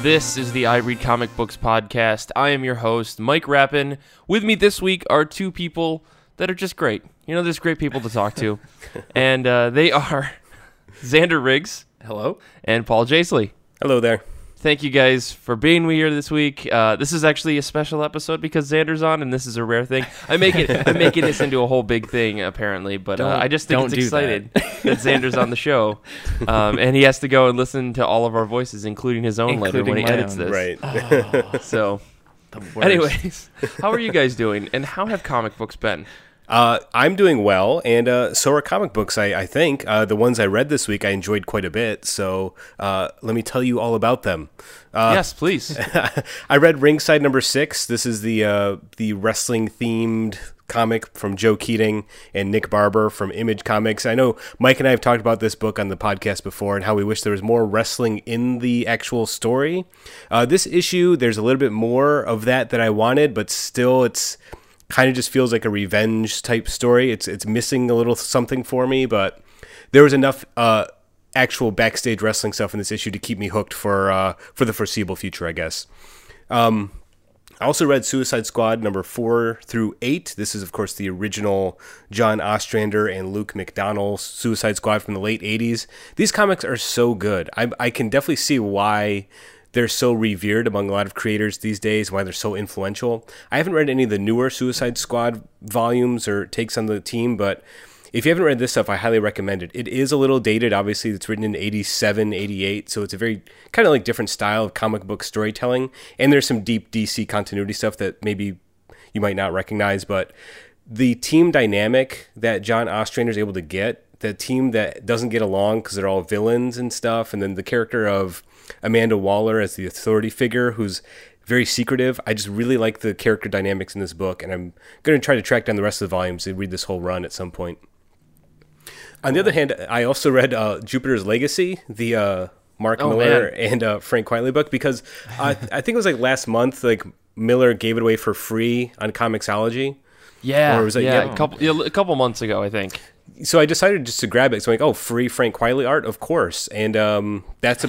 This is the I Read Comic Books podcast. I am your host, Mike Rappin. With me this week are two people that are just great. You know, there's great people to talk to. And they are Xander Riggs. Hello. And Paul Jasley. Hello there. Thank you guys for being here this week. This is actually a special episode because Xander's on, and this is a rare thing. I'm making this into a whole big thing, apparently, but I just think it's exciting that Xander's on the show, and he has to go and listen to all of our voices, including his own later when he edits this. Right. Oh, so, anyways, how are you guys doing, and how have comic books been? I'm doing well, and so are comic books, I think. The ones I read this week I enjoyed quite a bit, so let me tell you all about them. Yes, please. I read Ringside number 6. This is the wrestling-themed comic from Joe Keating and Nick Barber from Image Comics. I know Mike and I have talked about this book on the podcast before and how we wish there was more wrestling in the actual story. This issue, there's a little bit more of that I wanted, but still it's kind of just feels like a revenge type story. It's missing a little something for me, but there was enough actual backstage wrestling stuff in this issue to keep me hooked for the foreseeable future, I guess. I also read Suicide Squad number 4 through 8. This is, of course, the original John Ostrander and Luke McDonnell Suicide Squad from the late 80s. These comics are so good. I can definitely see why they're so revered among a lot of creators these days, why they're so influential. I haven't read any of the newer Suicide Squad volumes or takes on the team, but if you haven't read this stuff, I highly recommend it. It is a little dated, obviously. It's written in 87, 88, so it's a very kind of like different style of comic book storytelling, and there's some deep DC continuity stuff that maybe you might not recognize, but the team dynamic that John Ostrander is able to get, the team that doesn't get along because they're all villains and stuff, and then the character of Amanda Waller as the authority figure who's very secretive. I just really like the character dynamics in this book, and I'm going to try to track down the rest of the volumes and read this whole run at some point. On the other hand, I also read Jupiter's Legacy, the Mark Miller and Frank Quitely book, because I think it was like last month, like Miller gave it away for free on Comixology. Yeah, or was it, a couple months ago, I think. So I decided just to grab it. So I'm like, free Frank Quitely art, of course. And that's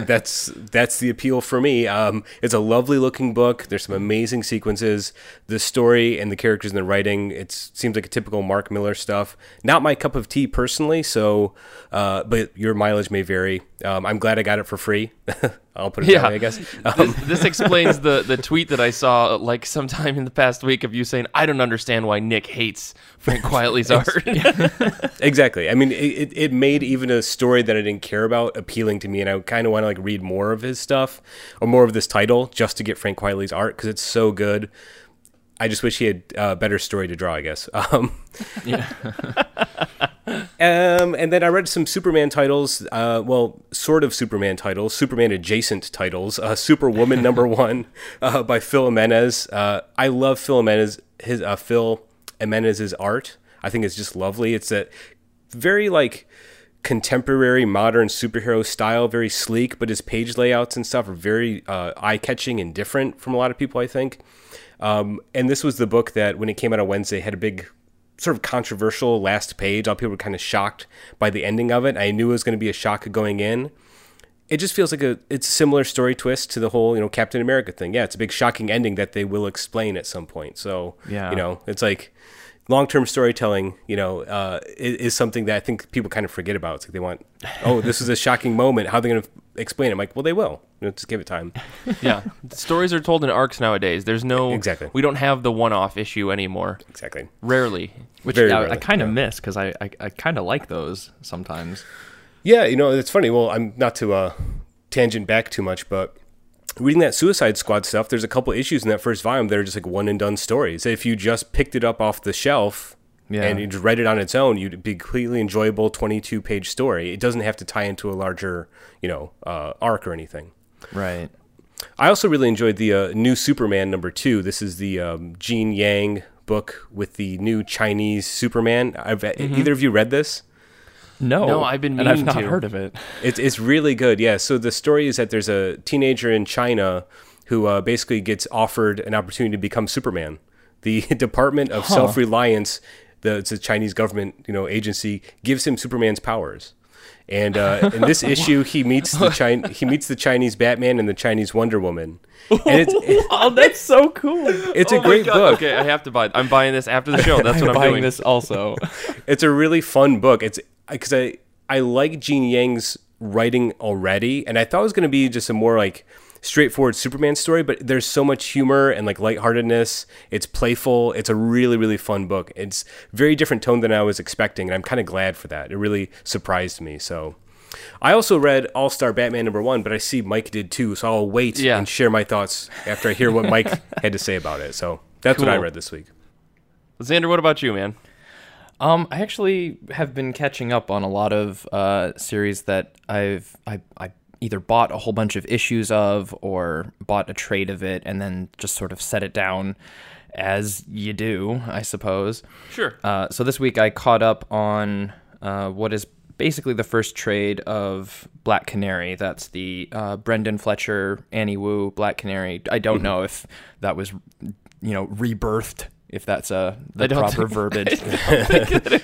the appeal for me. It's a lovely looking book. There's some amazing sequences. The story and the characters and the writing, it seems like a typical Mark Miller stuff. Not my cup of tea personally, so but your mileage may vary. I'm glad I got it for free. I'll put it that way, I guess. This explains the tweet that I saw like sometime in the past week of you saying, I don't understand why Nick hates Frank Quitely's art. Exactly. I mean, it made even a story that I didn't care about appealing to me, and I kind of want to like read more of his stuff or more of this title just to get Frank Quitely's art because it's so good. I just wish he had a better story to draw, I guess. And then I read some Superman titles, sort of Superman titles, Superman adjacent titles. Superwoman number 1 by Phil Jimenez. I love Phil Jimenez's art. I think it's just lovely. It's a very like contemporary modern superhero style, very sleek, but his page layouts and stuff are very eye-catching and different from a lot of people, I think. And this was the book that when it came out on Wednesday had a big sort of controversial last page. A lot of people were kind of shocked by the ending of it. I knew it was going to be a shock going in. It just feels like it's a similar story twist to the whole, Captain America thing. Yeah, it's a big shocking ending that they will explain at some point. So, it's like long-term storytelling, is something that I think people kind of forget about. It's like they want, this is a shocking moment. How are they going to explain it? I'm like, well, they will. Just give it time. Yeah. Stories are told in arcs nowadays. There's no... Exactly. We don't have the one-off issue anymore. Exactly. Rarely. Which Very I rarely, kind of miss because I kind of like those sometimes. Yeah, it's funny. Well, I'm not to tangent back too much, but reading that Suicide Squad stuff, there's a couple issues in that first volume that are just like one and done stories. If you just picked it up off the shelf and you just read it on its own, you'd be a completely enjoyable 22-page story. It doesn't have to tie into a larger, arc or anything. Right. I also really enjoyed the new Superman number 2. This is the Gene Yang book with the new Chinese Superman. Either of you read this? No, I've been meaning and I've not heard of it. It's really good. Yeah. So the story is that there's a teenager in China who basically gets offered an opportunity to become Superman. The Department of Self-Reliance, it's a Chinese government agency, gives him Superman's powers. And in this issue, he meets the Chinese Batman and the Chinese Wonder Woman. And oh, that's so cool! It's a great book. Okay, I have to buy it. I'm buying this after the show. That's what I'm buying doing. This also. It's a really fun book. It's because I like Gene Yang's writing already, and I thought it was going to be just a more like straightforward Superman story, but there's so much humor and like lightheartedness. It's playful. It's a really, really fun book. It's very different tone than I was expecting, and I'm kind of glad for that. It really surprised me. So I also read All-Star Batman #1, but I see Mike did too, so I'll wait and share my thoughts after I hear what Mike had to say about it. So that's what I read this week. Xander, what about you, man? I actually have been catching up on a lot of series that I either bought a whole bunch of issues of or bought a trade of it and then just sort of set it down as you do, I suppose. Sure. So this week I caught up on what is basically the first trade of Black Canary. That's the Brendan Fletcher, Annie Wu, Black Canary. I don't know if that was, rebirthed, if that's the proper verbiage. I don't think that it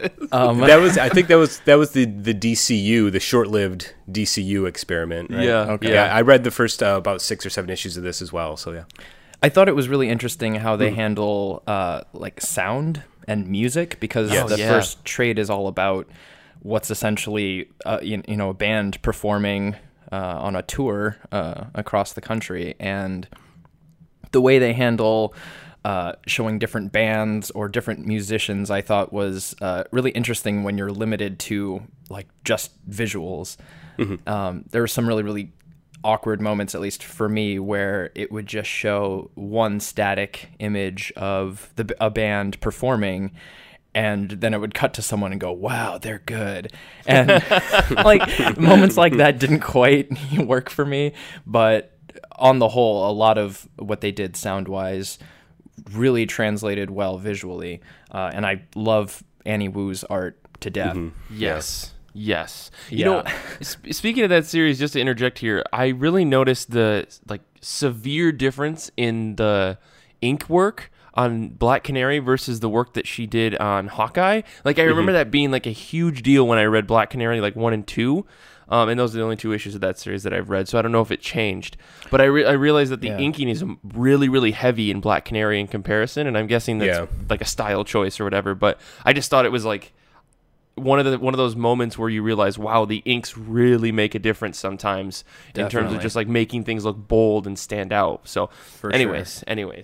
was. I think that was the DCU, the short-lived DCU experiment. Right? Yeah. Okay. Yeah, I read the first about 6 or 7 issues of this as well. So yeah, I thought it was really interesting how they handle like sound and music, because the first trade is all about what's essentially a band performing on a tour across the country, and the way they handle showing different bands or different musicians, I thought was really interesting when you're limited to like just visuals. There were some really, really awkward moments, at least for me, where it would just show one static image of a band performing, and then it would cut to someone and go, wow, they're good. And like moments like that didn't quite work for me, but on the whole, a lot of what they did sound-wise really translated well visually, and I love Annie Wu's art to death. Yes. Speaking of that series, just to interject here, I really noticed the severe difference in the ink work on Black Canary versus the work that she did on Hawkeye. Like I remember that being like a huge deal when I read Black Canary 1 and 2. And those are the only 2 issues of that series that I've read, so I don't know if it changed. But I realized that the inking is really, really heavy in Black Canary in comparison, and I'm guessing that's like a style choice or whatever. But I just thought it was like one of those moments where you realize, wow, the inks really make a difference sometimes in terms of just like making things look bold and stand out. So, anyways.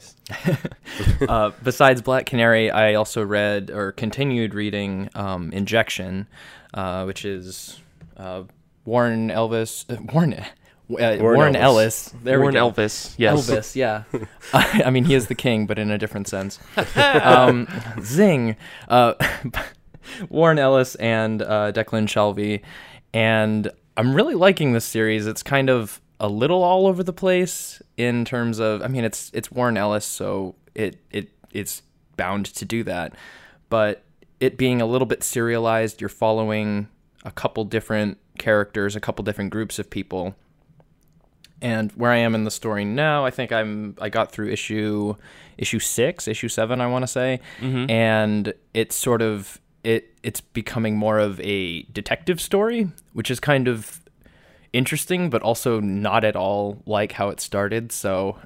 Besides Black Canary, I also read or continued reading Injection, which is Warren Ellis. There Warren we go. Elvis. Yes. Elvis, yeah. I mean, he is the king, but in a different sense. Zing. Warren Ellis and Declan Shalvey. And I'm really liking this series. It's kind of a little all over the place in terms of, I mean, it's Warren Ellis, so it's bound to do that. But it being a little bit serialized, you're following a couple different characters, a couple different groups of people. And where I am in the story now, I think I got through issue 6, issue 7, I want to say. And it's sort of it's becoming more of a detective story, which is kind of interesting, but also not at all like how it started. So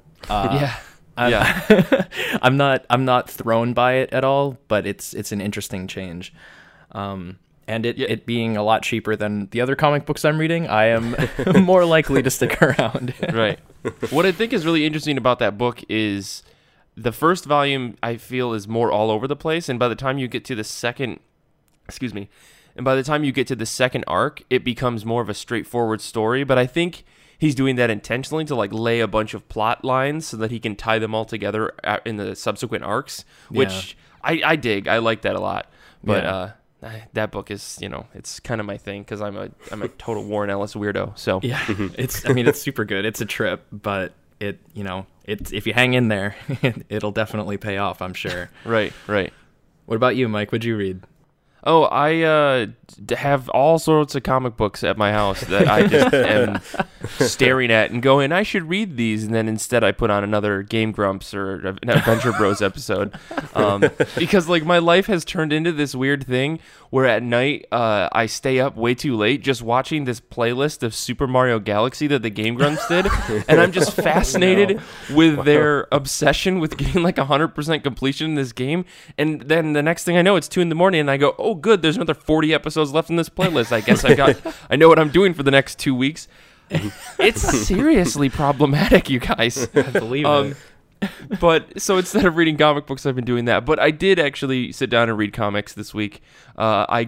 I'm not thrown by it at all, but it's an interesting change. And it being a lot cheaper than the other comic books I'm reading, I am more likely to stick around. Right. What I think is really interesting about that book is the first volume, I feel, is more all over the place, and by the time you get to the second arc, it becomes more of a straightforward story. But I think he's doing that intentionally to lay a bunch of plot lines so that he can tie them all together in the subsequent arcs, which I dig. I like that a lot. But that book is, it's kind of my thing because I'm a total Warren Ellis weirdo. So it's super good. It's a trip, but it's if you hang in there, it'll definitely pay off, I'm sure. Right. What about you, Mike? What'd you read? Oh, I have all sorts of comic books at my house that I just am staring at and going, I should read these, and then instead I put on another Game Grumps or an Adventure Bros episode, because like my life has turned into this weird thing where at night I stay up way too late just watching this playlist of Super Mario Galaxy that the Game Grumps did, and I'm just fascinated with their obsession with getting like 100% completion in this game, and then the next thing I know, it's 2 a.m. and I go, oh good, there's another 40 episodes left in this playlist. I guess I know what I'm doing for the next 2 weeks. It's seriously problematic, you guys. I believe it. But so instead of reading comic books, I've been doing that. But I did actually sit down and read comics this week. I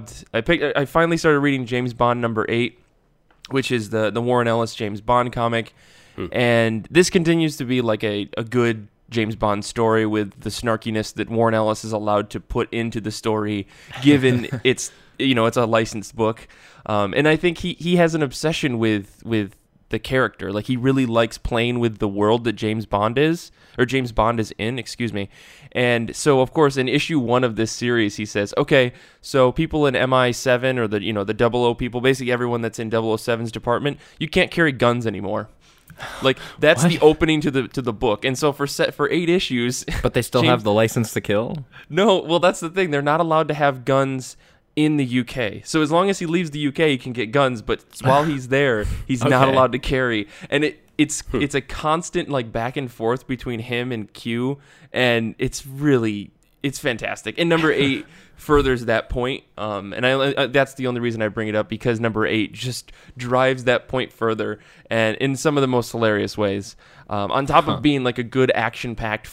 finally started reading James Bond #8, which is the Warren Ellis James Bond comic. And this continues to be like a good James Bond story with the snarkiness that Warren Ellis is allowed to put into the story, given it's a licensed book. And I think he has an obsession with the character. Like, he really likes playing with the world that James Bond is in, excuse me. And so, of course, in issue 1 of this series, he says, okay, so people in MI7 or the 00 people, basically everyone that's in 007's department, you can't carry guns anymore. Like, that's the opening to the book. And so for 8 issues, but they still have the license to kill? No, well, that's the thing. They're not allowed to have guns in the UK. So as long as he leaves the UK, he can get guns, but while he's there, he's not allowed to carry. And it's a constant like back and forth between him and Q, and it's fantastic. And number 8 furthers that point. And that's the only reason I bring it up, because number 8 just drives that point further, and in some of the most hilarious ways. On top of being like a good action-packed,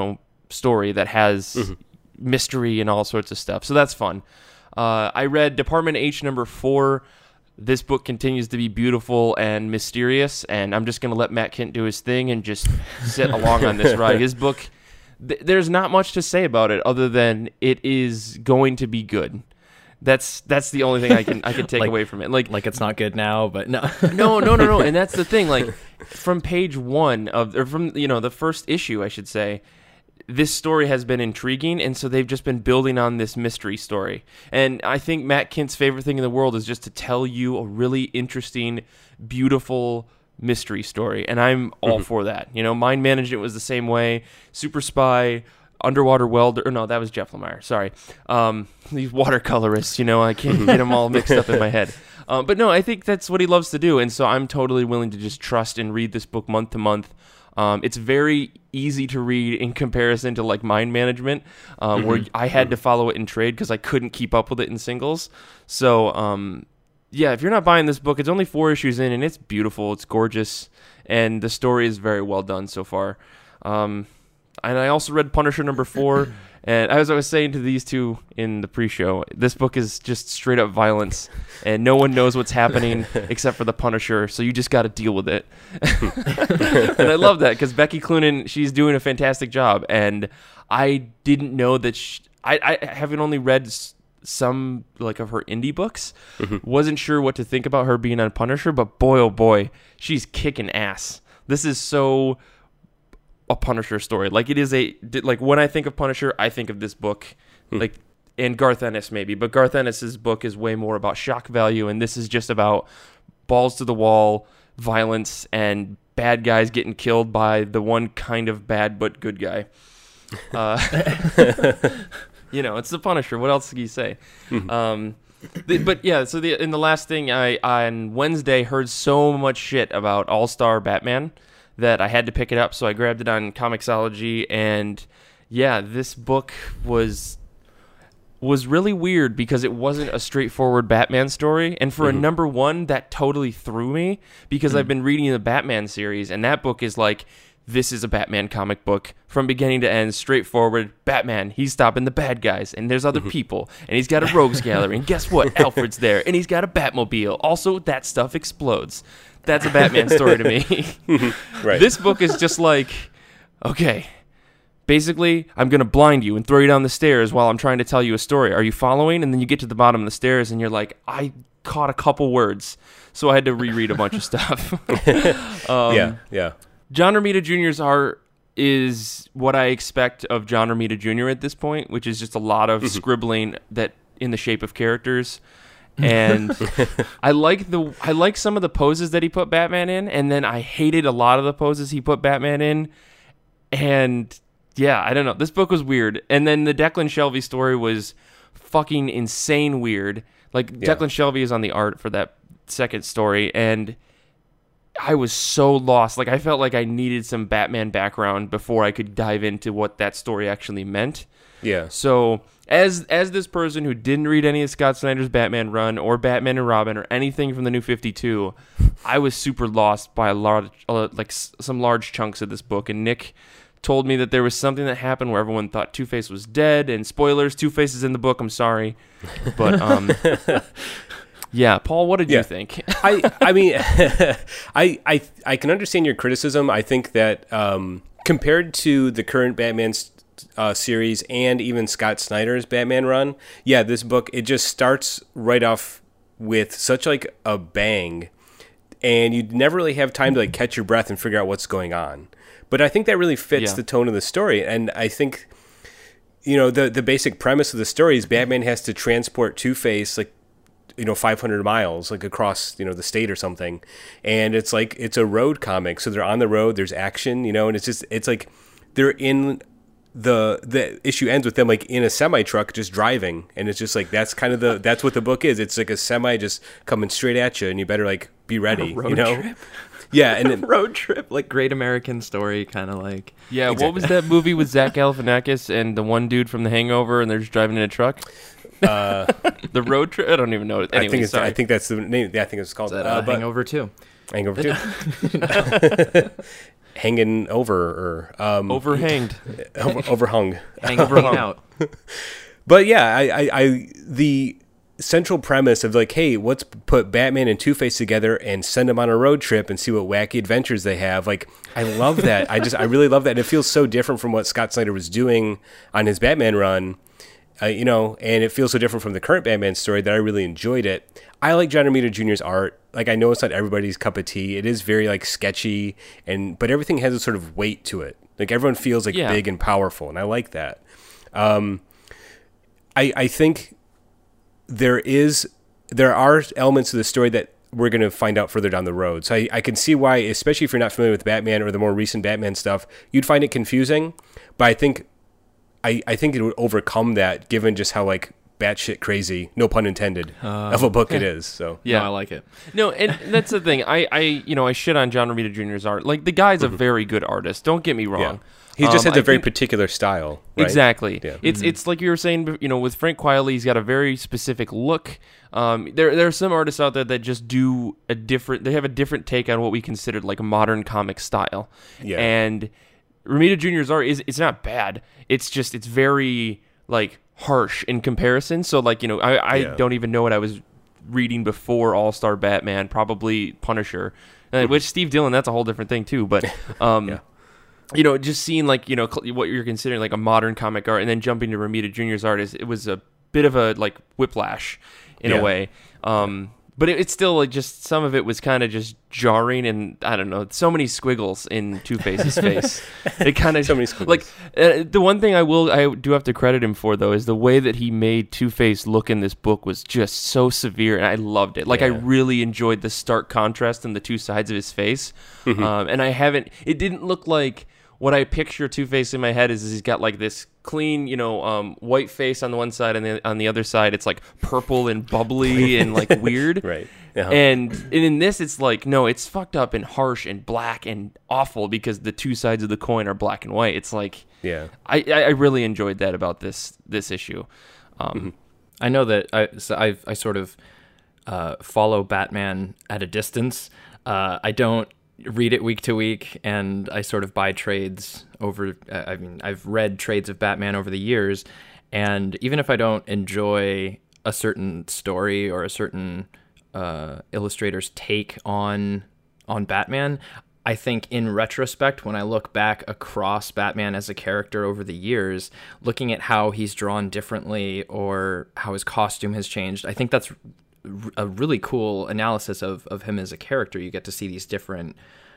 story that has mystery and all sorts of stuff. So that's fun. I read Department H #4. This book continues to be beautiful and mysterious, and I'm just going to let Matt Kent do his thing and just sit along on this ride. His book, there's not much to say about it other than it is going to be good. That's the only thing I can take away from it. Like it's not good now, but no. No. And that's the thing. Like, from page 1 from the first issue, I should say, this story has been intriguing, and so they've just been building on this mystery story. And I think Matt Kent's favorite thing in the world is just to tell you a really interesting, beautiful mystery story, and I'm all for that. Mind Management was the same way. Super Spy, Underwater Welder, no, that was Jeff Lemire, sorry. These watercolorists, I can't get them all mixed up in my head. But no, I think that's what he loves to do, and so I'm totally willing to just trust and read this book month to month. It's very easy to read in comparison to like Mind Management, where I had to follow it in trade because I couldn't keep up with it in singles. So, if you're not buying this book, it's only 4 issues in, and it's beautiful, it's gorgeous, and the story is very well done so far. And I also read Punisher #4, and as I was saying to these two in the pre-show, this book is just straight up violence, and no one knows what's happening except for the Punisher, so you just got to deal with it. And I love that, because Becky Cloonan, she's doing a fantastic job, and I didn't know that I haven't only read some like of her indie books, wasn't sure what to think about her being on Punisher, but boy oh boy, she's kicking ass. This is so a Punisher story. Like, it is when I think of Punisher, I think of this book, like, and Garth Ennis maybe, but Garth Ennis's book is way more about shock value, and this is just about balls to the wall violence and bad guys getting killed by the one kind of bad but good guy. It's the Punisher. What else can you say? In the last thing, I on Wednesday heard so much shit about All-Star Batman that I had to pick it up, so I grabbed it on Comixology, and this book was really weird because it wasn't a straightforward Batman story, and for a #1, that totally threw me, because I've been reading the Batman series, and that book is like, this is a Batman comic book from beginning to end, straightforward. Batman, he's stopping the bad guys, and there's other people, and he's got a rogues gallery, and guess what? Alfred's there, and he's got a Batmobile. Also, that stuff explodes. That's a Batman story to me. Right. This book is just like, okay, basically, I'm going to blind you and throw you down the stairs while I'm trying to tell you a story. Are you following? And then you get to the bottom of the stairs, and you're like, I caught a couple words, so I had to reread a bunch of stuff. Yeah. John Romita Jr.'s art is what I expect of John Romita Jr. at this point, which is just a lot of scribbling that in the shape of characters. And I like some of the poses that he put Batman in, and then I hated a lot of the poses he put Batman in. And yeah, I don't know. This book was weird. And then the Declan Shalvey story was fucking insane weird. Like, Declan Shalvey is on the art for that second story, and I was so lost. Like, I felt like I needed some Batman background before I could dive into what that story actually meant. Yeah. So, as this person who didn't read any of Scott Snyder's Batman run or Batman and Robin or anything from the New 52, I was super lost by some large chunks of this book. And Nick told me that there was something that happened where everyone thought Two-Face was dead. And spoilers, Two-Face is in the book. I'm sorry, but yeah, Paul, what did you think? I mean, I can understand your criticism. I think that compared to the current Batman series and even Scott Snyder's Batman run, this book, it just starts right off with such like a bang, and you never really have time to like catch your breath and figure out what's going on. But I think that really fits the tone of the story, and I think, you know, the basic premise of the story is Batman has to transport Two-Face, like, you know, 500 miles, like across, you know, the state or something. And it's like, it's a road comic. So they're on the road, there's action, you know, and it's like they're in the issue ends with them like in a semi truck just driving. And it's just like, that's kind of that's what the book is. It's like a semi just coming straight at you, and you better like be ready, road you know? Trip. Yeah. And road trip, like Great American Story, kind of like. Yeah. Exactly. What was that movie with Zach Galifianakis and the one dude from The Hangover, and they're just driving in a truck? The road trip. I don't even know. Anyway, I think that's the name. I think it's called Hangover 2. Hangover 2. Hanging over or overhanged, overhung, hanging out. But yeah, I the central premise of like, hey, let's put Batman and Two-Face together and send them on a road trip and see what wacky adventures they have. Like, I love that. I really love that. And it feels so different from what Scott Snyder was doing on his Batman run. You know, and it feels so different from the current Batman story that I really enjoyed it. I like John Romita Jr.'s art. Like, I know it's not everybody's cup of tea. It is very like sketchy, but everything has a sort of weight to it. Like, everyone feels like big and powerful, and I like that. I think there are elements of the story that we're going to find out further down the road. So I can see why, especially if you're not familiar with Batman or the more recent Batman stuff, you'd find it confusing. But I think it would overcome that, given just how like batshit crazy, no pun intended, of a book it is. So yeah, I like it. No, and that's the thing. I shit on John Romita Jr.'s art. Like, the guy's a very good artist. Don't get me wrong. Yeah. He just has a very particular style. Right? Exactly. Yeah. It's like you were saying. You know, with Frank Quitely, he's got a very specific look. There are some artists out there that just do they have a different take on what we considered like a modern comic style. Yeah. And Romita Jr.'s art it's not bad. It's very like harsh in comparison. So like, you know, I don't even know what I was reading before All-Star Batman, probably Punisher, which Steve Dillon, that's a whole different thing too. But you know, just seeing like, you know, what you're considering like a modern comic art, and then jumping to Romita Jr.'s art it was a bit of a like whiplash in a way. But it's still like, just some of it was kind of just jarring, and I don't know, so many squiggles in Two-Face's face. It kind of so many squiggles. Like the one thing I do have to credit him for though is the way that he made Two-Face look in this book was just so severe, and I loved it. Like, I really enjoyed the stark contrast in the two sides of his face. And it didn't look like what I picture Two-Face in my head is he's got like this clean, you know, white face on the one side, and then on the other side it's like purple and bubbly and like weird. Right. And in this it's like, no, it's fucked up and harsh and black and awful because the two sides of the coin are black and white. It's like, I really enjoyed that about this issue. I know that I sort of follow Batman at a distance. I don't read it week to week, and I sort of buy trades over. I've read trades of Batman over the years, and even if I don't enjoy a certain story or a certain illustrator's take on Batman, I think in retrospect, when I look back across Batman as a character over the years, looking at how he's drawn differently or how his costume has changed, I think that's a really cool analysis of him as a character. You get to see these different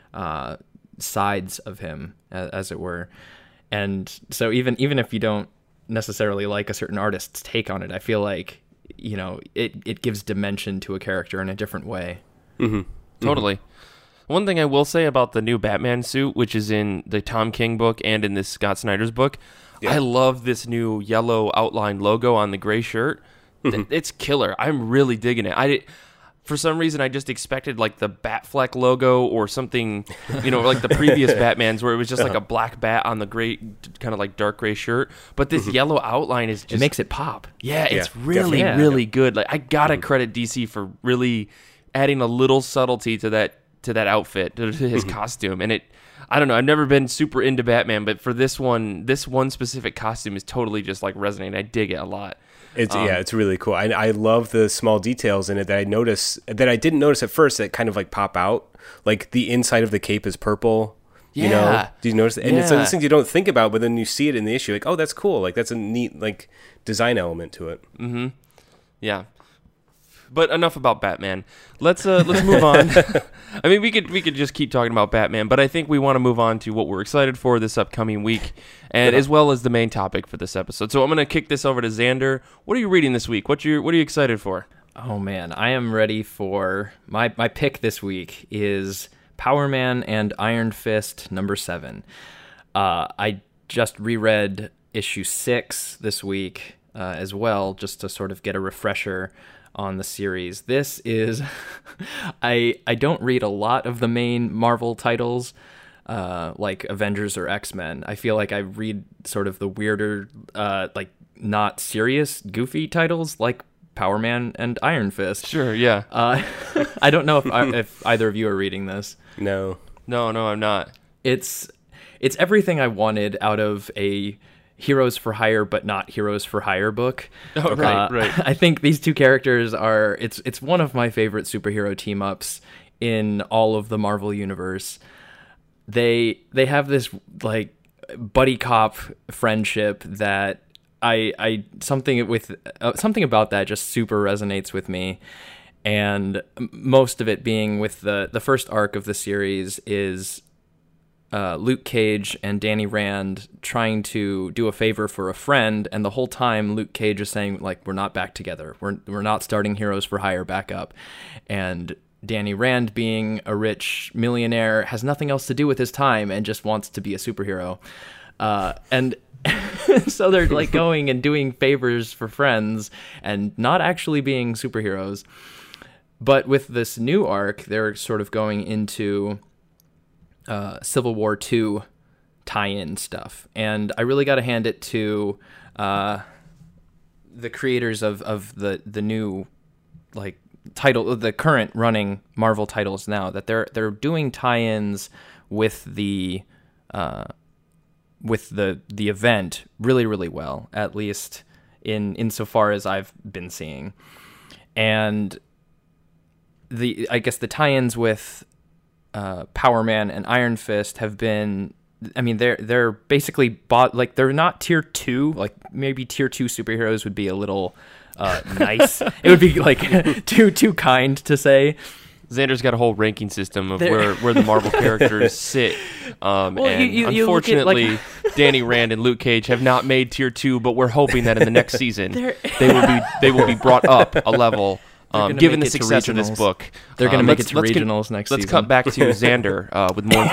sides of him, as it were. And so even if you don't necessarily like a certain artist's take on it, I feel like it gives dimension to a character in a different way. Totally. One thing I will say about the new Batman suit, which is in the Tom King book and in this Scott Snyder's book, I love this new yellow outline logo on the gray shirt. It's killer. I'm really digging it. For some reason, I just expected like the Batfleck logo or something, like the previous Batmans where it was just like a black bat on the gray, kind of like dark gray shirt. But this yellow outline is just... It makes it pop. Yeah, it's really good. Like I gotta credit DC for really adding a little subtlety to that outfit, to his costume. And I don't know, I've never been super into Batman, but for this one specific costume is totally just like resonating. I dig it a lot. It's really cool. I love the small details in it that I didn't notice at first that kind of like pop out. Like the inside of the cape is purple. Yeah. Do you notice that? And it's like those things you don't think about, but then you see it in the issue, like, oh, that's cool. Like that's a neat like design element to it. Mm-hmm. Yeah. But enough about Batman. Let's move on. I mean, we could just keep talking about Batman, but I think we want to move on to what we're excited for this upcoming week, and as well as the main topic for this episode. So I'm going to kick this over to Xander. What are you reading this week? What are you excited for? Oh man, I am ready for my pick this week is Power Man and Iron Fist #7. I just reread issue 6 this week as well, just to sort of get a refresher on the series. This is I don't read a lot of the main Marvel titles like Avengers or X-Men. I feel like I read sort of the weirder like not serious goofy titles like Power Man and Iron Fist. Sure, yeah. I don't know if either of you are reading this. No, I'm not. It's everything I wanted out of a Heroes for Hire but not Heroes for Hire book. Oh, right. I think these two characters are it's one of my favorite superhero team ups in all of the Marvel universe. They have this like buddy cop friendship that I something about that just super resonates with me. And most of it being with the first arc of the series is Luke Cage and Danny Rand trying to do a favor for a friend, and the whole time Luke Cage is saying like, we're not back together, we're not starting Heroes for Hire back up, and Danny Rand, being a rich millionaire, has nothing else to do with his time and just wants to be a superhero, and so they're like going and doing favors for friends and not actually being superheroes. But with this new arc, they're sort of going into Civil War II tie-in stuff, and I really got to hand it to the creators of the new like title, the current running Marvel titles now, that they're doing tie-ins with the event really, really well, at least insofar as I've been seeing. And I guess the tie-ins with Power Man and Iron Fist have been, I mean, they're basically bought, like they're not tier 2, like maybe tier 2 superheroes would be a little nice. It would be like too kind to say. Xander's got a whole ranking system of where the Marvel characters sit. And you unfortunately, like... Danny Rand and Luke Cage have not made tier 2, but we're hoping that in the next season they will be brought up a level. Given the success of this book, they're going to make it to regionals next season. Let's cut back to Xander with more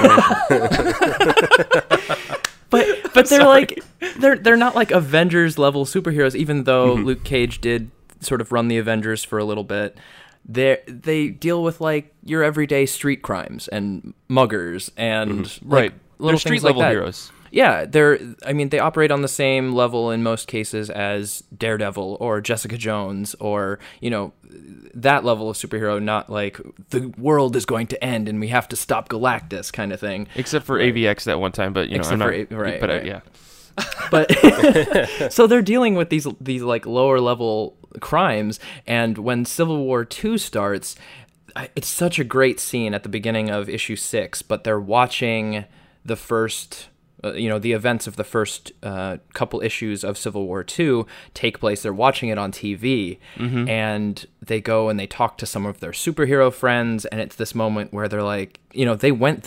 information. but they're like they're not like Avengers level superheroes, even though Luke Cage did sort of run the Avengers for a little bit. They deal with like your everyday street crimes and muggers and like, little street things level like that. Heroes. Yeah, they operate on the same level in most cases as Daredevil or Jessica Jones or, that level of superhero, not like the world is going to end and we have to stop Galactus kind of thing. Except for AVX that one time, but yeah. But so they're dealing with these like lower level crimes, and when Civil War II starts, it's such a great scene at the beginning of issue 6, but they're watching the first the events of the first couple issues of Civil War II take place. They're watching it on TV, and they go and they talk to some of their superhero friends, and it's this moment where they're like,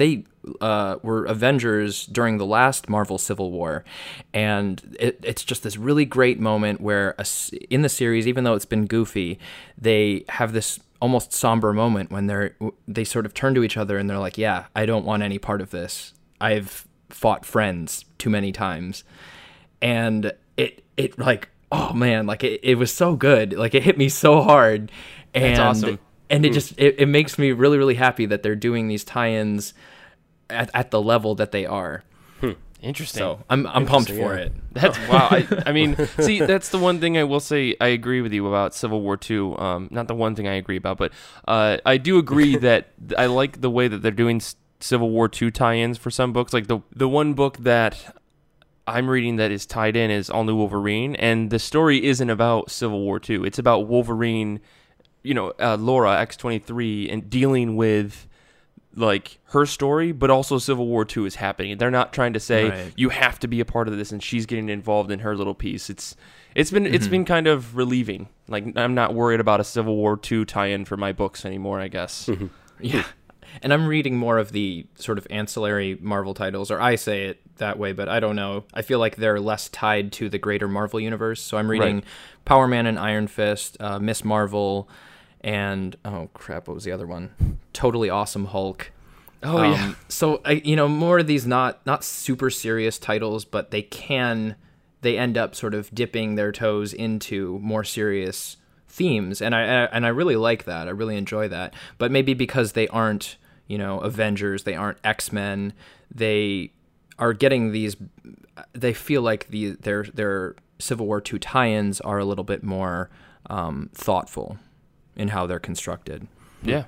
were Avengers during the last Marvel Civil War, and it's just this really great moment where in the series, even though it's been goofy, they have this almost somber moment when they sort of turn to each other and they're like, yeah, I don't want any part of this. I've fought friends too many times. And it like, oh man, like it was so good. Like it hit me so hard. And, that's awesome. And it just, it makes me really, really happy that they're doing these tie-ins at the level that they are. Interesting. So I'm pumped for it. That's wow. I mean, see, that's the one thing I will say. I agree with you about Civil War II. Not the one thing I agree about, but I do agree that I like the way that they're doing Civil War II tie-ins for some books. Like the one book that I'm reading that is tied in is All New Wolverine, and the story isn't about Civil War II. It's about Wolverine, Laura X-23, and dealing with like her story, but also Civil War II is happening. They're not trying to say you have to be a part of this, and she's getting involved in her little piece. It's been kind of relieving. Like I'm not worried about a Civil War II tie-in for my books anymore, I guess. Yeah. And I'm reading more of the sort of ancillary Marvel titles, or I say it that way, but I don't know. I feel like they're less tied to the greater Marvel universe. So I'm reading Power Man and Iron Fist, Miss Marvel, and oh crap, what was the other one? Totally Awesome Hulk. Oh yeah. So more of these not super serious titles, but they end up sort of dipping their toes into more serious themes, and I really like that. I really enjoy that. But maybe because they aren't Avengers, they aren't X-Men, they are getting these. They feel like their Civil War II tie-ins are a little bit more thoughtful in how they're constructed. Yeah.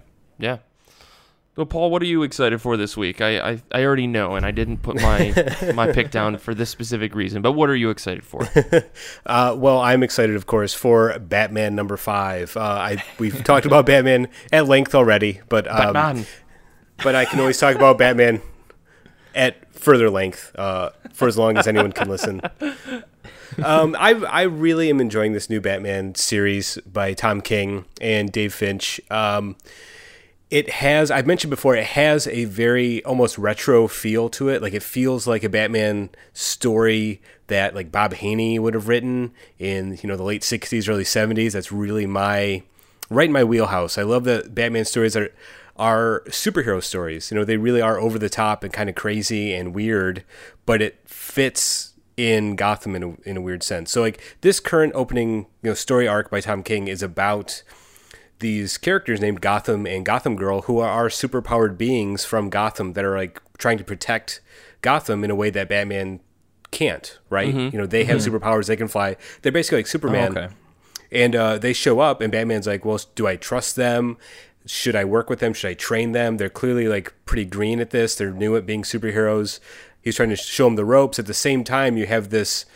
Well, Paul, what are you excited for this week? I already know, and I didn't put my pick down for this specific reason, but what are you excited for? Well, I'm excited, of course, for Batman number 5. We've talked about Batman at length already, but I can always talk about Batman at further length for as long as anyone can listen. I really am enjoying this new Batman series by Tom King and Dave Finch. It has, I've mentioned before, it has a very almost retro feel to it. Like it feels like a Batman story that like Bob Haney would have written in, the late 60s, early 70s. That's really right in my wheelhouse. I love that Batman stories are superhero stories. They really are over the top and kind of crazy and weird, but it fits in Gotham in a weird sense. So like this current opening, story arc by Tom King is about these characters named Gotham and Gotham Girl, who are superpowered beings from Gotham that are like trying to protect Gotham in a way that Batman can't, right? Mm-hmm. They have superpowers, they can fly. They're basically like Superman. Oh, okay. And they show up and Batman's like, well, do I trust them? Should I work with them? Should I train them? They're clearly like pretty green at this. They're new at being superheroes. He's trying to show them the ropes. At the same time, you have this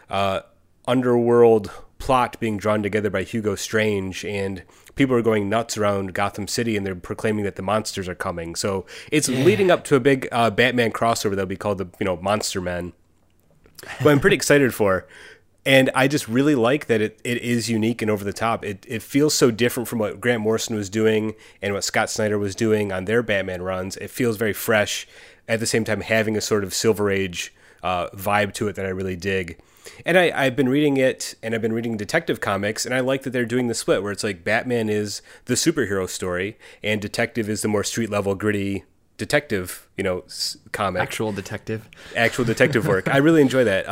underworld plot being drawn together by Hugo Strange, and people are going nuts around Gotham City, and they're proclaiming that the monsters are coming. So it's leading up to a big Batman crossover that'll be called the Monster Men. But I'm pretty excited for. And I just really like that it is unique and over the top. It feels so different from what Grant Morrison was doing and what Scott Snyder was doing on their Batman runs. It feels very fresh, at the same time having a sort of Silver Age vibe to it that I really dig. And I've been reading it, and I've been reading Detective Comics, and I like that they're doing the split where it's like Batman is the superhero story, and Detective is the more street-level, gritty detective, comic. Actual detective work. I really enjoy that.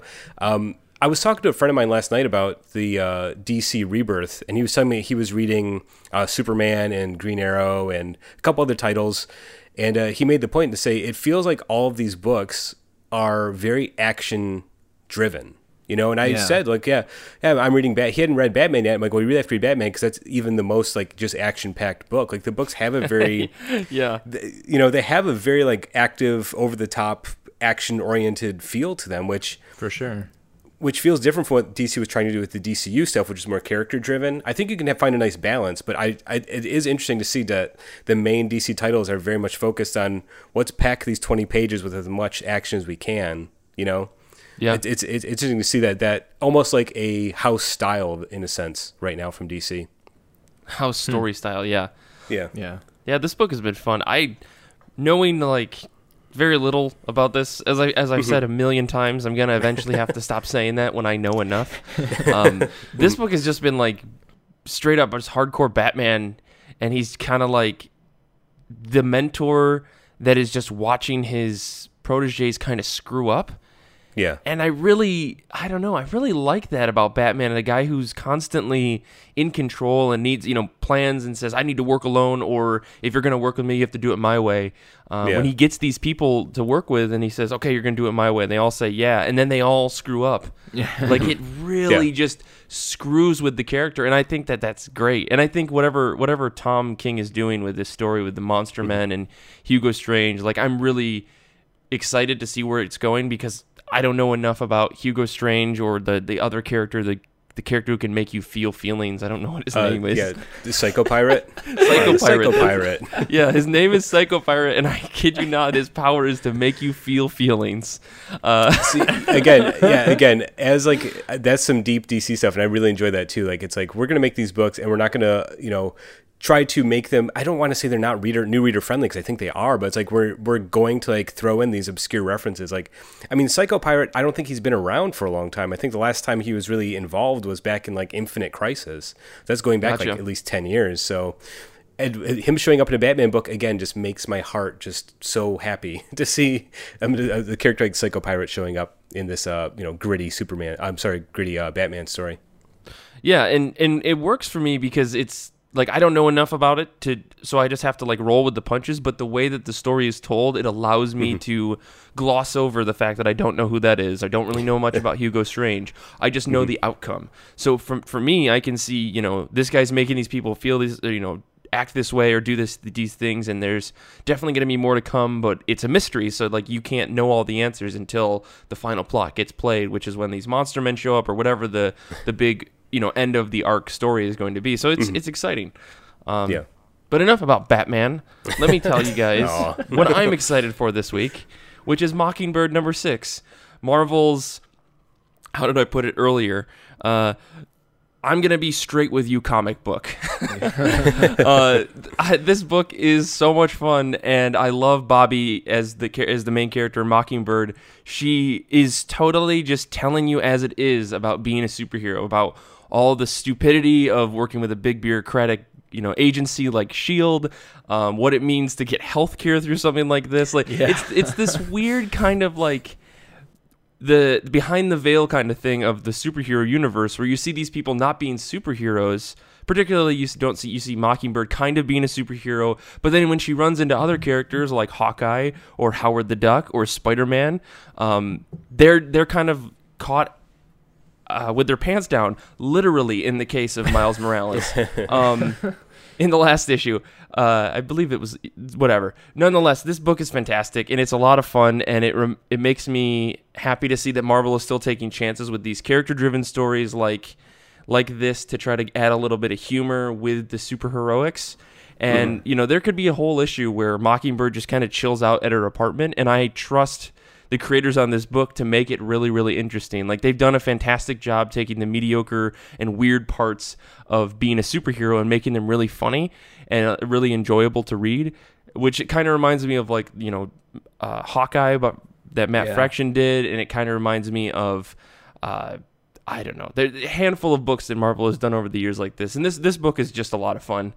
I was talking to a friend of mine last night about the DC Rebirth, and he was telling me he was reading Superman and Green Arrow and a couple other titles, and he made the point to say it feels like all of these books are very action-driven. And I said, like, yeah, I'm reading He hadn't read Batman yet. I'm like, well, you really have to read Batman because that's even the most, like, just action-packed book. Like, the books have a very, they have a very, like, active, over-the-top, action-oriented feel to them, which... For sure. Which feels different from what DC was trying to do with the DCU stuff, which is more character-driven. I think you can find a nice balance, but it is interesting to see that the main DC titles are very much focused on let's pack these 20 pages with as much action as we can, Yeah. It's interesting to see that almost like a house style, in a sense, right now from DC. House story style, yeah. Yeah. Yeah. Yeah, this book has been fun. Knowing, like, very little about this. As I've said a million times, I'm gonna eventually have to stop saying that when I know enough. This book has just been like straight up just hardcore Batman, and he's kind of like the mentor that is just watching his proteges kind of screw up. Yeah. And I really like that about Batman, and a guy who's constantly in control and needs, plans and says, I need to work alone, or if you're going to work with me, you have to do it my way. When he gets these people to work with and he says, okay, you're going to do it my way, and they all say, yeah, and then they all screw up. Like, it really just screws with the character, and I think that that's great. And I think whatever Tom King is doing with this story with the Monster Men and Hugo Strange, like, I'm really excited to see where it's going, because I don't know enough about Hugo Strange or the other character, the character who can make you feel feelings. I don't know what his name is. Yeah, the Psycho Pirate. Psycho Pirate. Yeah, his name is Psycho Pirate, and I kid you not, his power is to make you feel feelings. See, again, as like, that's some deep DC stuff, and I really enjoy that too. Like, it's like, we're gonna make these books, and we're not gonna, try to make them, I don't want to say they're not new reader friendly, because I think they are, but it's like we're going to like throw in these obscure references. Like, I mean, Psycho Pirate, I don't think he's been around for a long time. I think the last time he was really involved was back in like Infinite Crisis. That's going back like at least 10 years. So him showing up in a Batman book again just makes my heart just so happy to see the character like Psycho Pirate showing up in this gritty Batman story. Yeah, and it works for me because it's like, I don't know enough about it so I just have to like roll with the punches, but the way that the story is told, it allows me to gloss over the fact that I don't know who that is. I don't really know much about Hugo Strange. I just know the outcome. So for me, I can see, this guy's making these people feel these, act this way or do these things, and there's definitely going to be more to come, but it's a mystery, so like you can't know all the answers until the final plot gets played, which is when these monster men show up, or whatever the big end of the arc story is going to be. So it's exciting. But enough about Batman. Let me tell you guys what I'm excited for this week, which is Mockingbird number 6. Marvel's, how did I put it earlier? I'm going to be straight with you comic book. This book is so much fun, and I love Bobby as the main character, Mockingbird. She is totally just telling you as it is about being a superhero, about all the stupidity of working with a big bureaucratic agency like S.H.I.E.L.D., what it means to get healthcare through something like this. Like, it's this weird kind of like the behind the veil kind of thing of the superhero universe, where you see these people not being superheroes. Particularly, you see Mockingbird kind of being a superhero, but then when she runs into other characters like Hawkeye or Howard the Duck or Spider-Man, they're kind of caught with their pants down, literally, in the case of Miles Morales. In the last issue, I believe it was, whatever. Nonetheless, this book is fantastic, and it's a lot of fun, and it makes me happy to see that Marvel is still taking chances with these character-driven stories like this, to try to add a little bit of humor with the superheroics. And, there could be a whole issue where Mockingbird just kind of chills out at her apartment, and I trust the creators on this book to make it really, really interesting. Like, they've done a fantastic job taking the mediocre and weird parts of being a superhero and making them really funny and really enjoyable to read, which it kind of reminds me of, like, Hawkeye, but that Matt Fraction did, and it kind of reminds me of I don't know. There's a handful of books that Marvel has done over the years like this, and this book is just a lot of fun.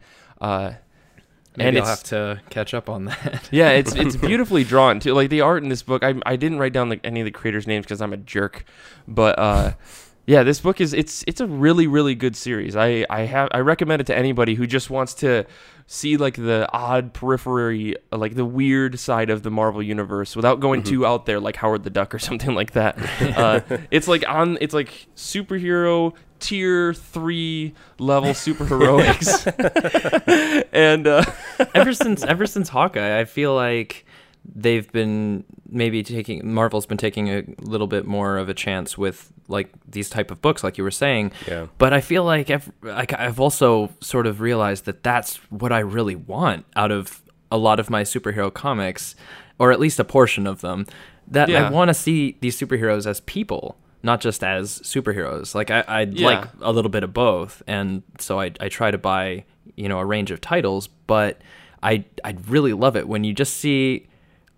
Maybe I'll have to catch up on that. Yeah, it's beautifully drawn too. Like, the art in this book, I didn't write down any of the creators' names because I'm a jerk, but yeah, this book is it's a really, really good series. I recommend it to anybody who just wants to see like the odd periphery, like the weird side of the Marvel universe without going too out there like Howard the Duck or something like that. It's like superhero tier 3 level superheroics. And ever since Hawkeye, I feel like they've been Marvel's been taking a little bit more of a chance with like these type of books, like you were saying. Yeah. But I feel like I've also sort of realized that that's what I really want out of a lot of my superhero comics, or at least a portion of them. That I want to see these superheroes as people, not just as superheroes. Like I'd like a little bit of both, and so I try to buy a range of titles. But I'd really love it when you just see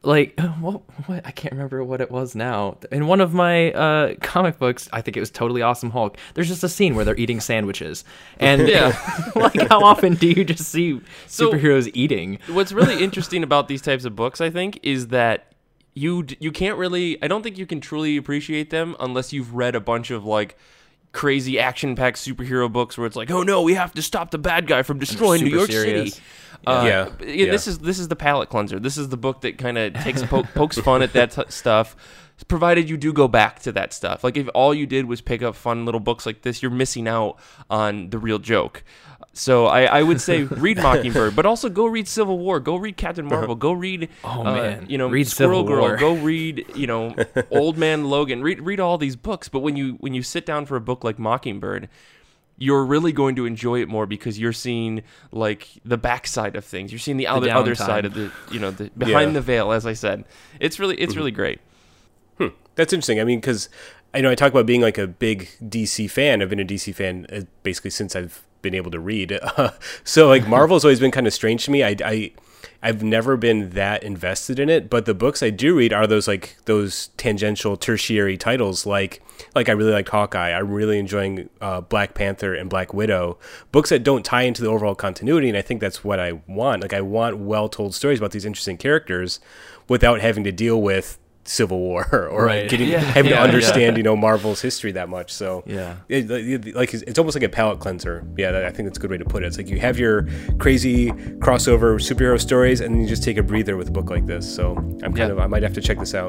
like what I can't remember what it was now. In one of my comic books, I think it was Totally Awesome Hulk, there's just a scene where they're eating sandwiches, and like how often do you just see superheroes eating? What's really interesting about these types of books, I think, is that you can't really, I don't think you can truly appreciate them unless you've read a bunch of like crazy action-packed superhero books where it's like, oh no, we have to stop the bad guy from destroying New York City. This is the palate cleanser. This is the book that kind of takes pokes fun at that stuff, provided you do go back to that stuff. Like if all you did was pick up fun little books like this, you're missing out on the real joke. So I would say read Mockingbird, but also go read Civil War, go read Captain Marvel, go read read Squirrel Civil War. Girl, go read Old Man Logan, read all these books. But when you sit down for a book like Mockingbird, you're really going to enjoy it more because you're seeing like the backside of things. You're seeing the other side of the the behind the veil, as I said. It's really great. That's interesting. I mean, because I talk about being like a big DC fan. I've been a DC fan basically since I've been able to read. So like Marvel's always been kind of strange to me. I've never been that invested in it, but the books I do read are those tangential tertiary titles. Like I really like Hawkeye. I'm really enjoying Black Panther and Black Widow, books that don't tie into the overall continuity. And I think that's what I want. Like I want well-told stories about these interesting characters without having to deal with Civil War or having to understand Marvel's history that much. So it's almost like a palate cleanser. I think that's a good way to put it. It's like you have your crazy crossover superhero stories and then you just take a breather with a book like this. So I might have to check this out.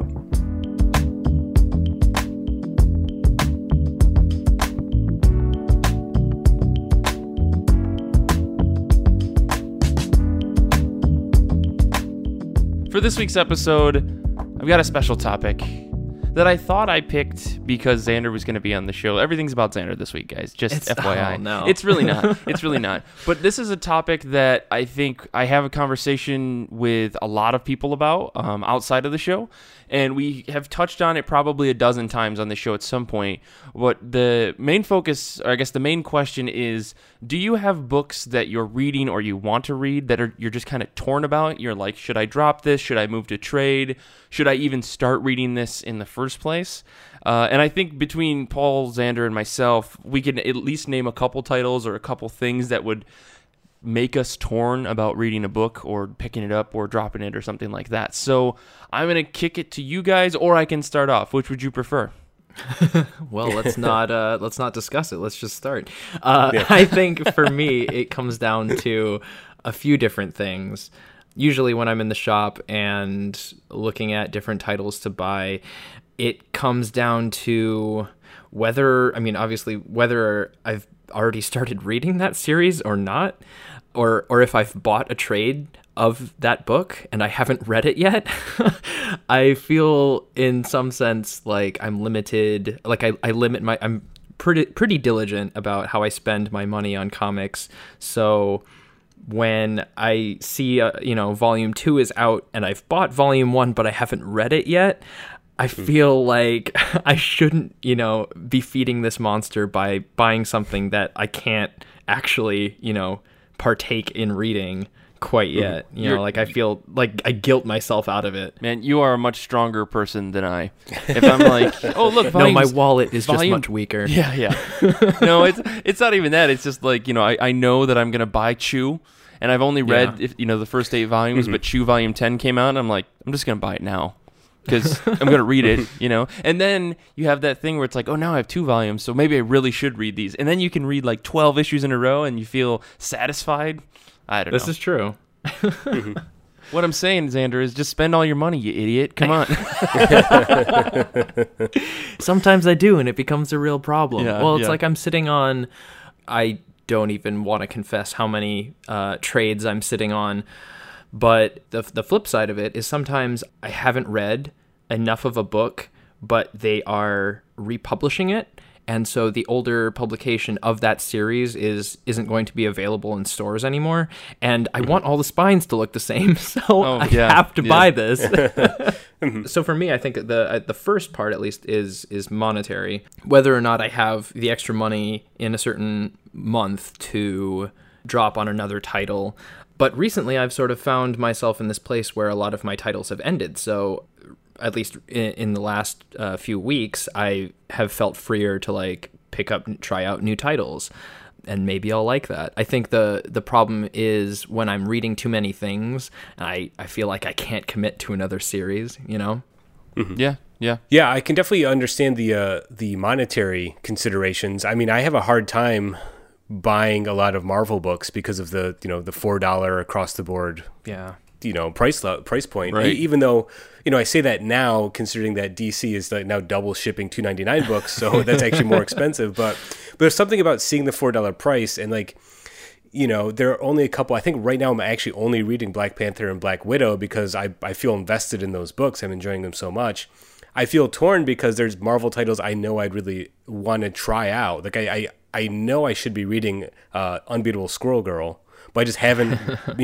For this week's episode, I've got a special topic that I thought I picked because Xander was going to be on the show. Everything's about Xander this week, guys. Just FYI. Oh, no. It's really not. It's really not. But this is a topic that I think I have a conversation with a lot of people about outside of the show. And we have touched on it probably a dozen times on the show at some point. What the main focus, or I guess the main question is, do you have books that you're reading or you want to read that you're just kind of torn about? You're like, should I drop this? Should I move to trade? Should I even start reading this in the first place? And I think between Paul, Xander, and myself, we can at least name a couple titles or a couple things that would make us torn about reading a book or picking it up or dropping it or something like that. So I'm going to kick it to you guys, or I can start off. Which would you prefer? Well, let's not discuss it. Let's just start. I think for me, it comes down to a few different things. Usually when I'm in the shop and looking at different titles to buy, it comes down to whether I've already started reading that series or not, or if I've bought a trade of that book and I haven't read it yet. I feel in some sense like I'm limited, like I limit I'm pretty diligent about how I spend my money on comics. So when I see volume 2 is out and I've bought volume 1 but I haven't read it yet, I feel like I shouldn't, be feeding this monster by buying something that I can't actually, partake in reading quite yet. I feel like I guilt myself out of it. Man, you are a much stronger person than I. If I'm like, oh look, no, my wallet is just much weaker. Yeah. No, it's not even that. It's just like, I know that I'm gonna buy Chew, and I've only read the first 8 volumes, but Chew volume 10 came out, and I'm like, I'm just gonna buy it now. Because I'm going to read it, And then you have that thing where it's like, oh, now I have 2 volumes, so maybe I really should read these. And then you can read like 12 issues in a row and you feel satisfied. I don't know. This is true. What I'm saying, Xander, is just spend all your money, you idiot. Come on. Sometimes I do, and it becomes a real problem. It's like I'm sitting on, I don't even want to confess how many trades I'm sitting on. But the flip side of it is sometimes I haven't read enough of a book, but they are republishing it. And so the older publication of that series isn't going to be available in stores anymore. And I want all the spines to look the same, so I have to buy this. So for me, I think the first part, at least, is monetary. Whether or not I have the extra money in a certain month to drop on another title, But recently I've sort of found myself in this place where a lot of my titles have ended. So at least in the last few weeks, I have felt freer to like pick up and try out new titles. And maybe I'll like that. I think the problem is when I'm reading too many things, I feel like I can't commit to another series, you know? Mm-hmm. Yeah. Yeah, I can definitely understand the monetary considerations. I mean, I have a hard time buying a lot of Marvel books because of the $4 across the board. Yeah. Price point. Right. Even though, I say that now, considering that DC is like now double shipping $2.99 books, so that's actually more expensive. But there's something about seeing the $4 price and like, there are only a couple. I think right now I'm actually only reading Black Panther and Black Widow because I feel invested in those books. I'm enjoying them so much. I feel torn because there's Marvel titles I know I'd really want to try out. Like I know I should be reading Unbeatable Squirrel Girl, but I just haven't,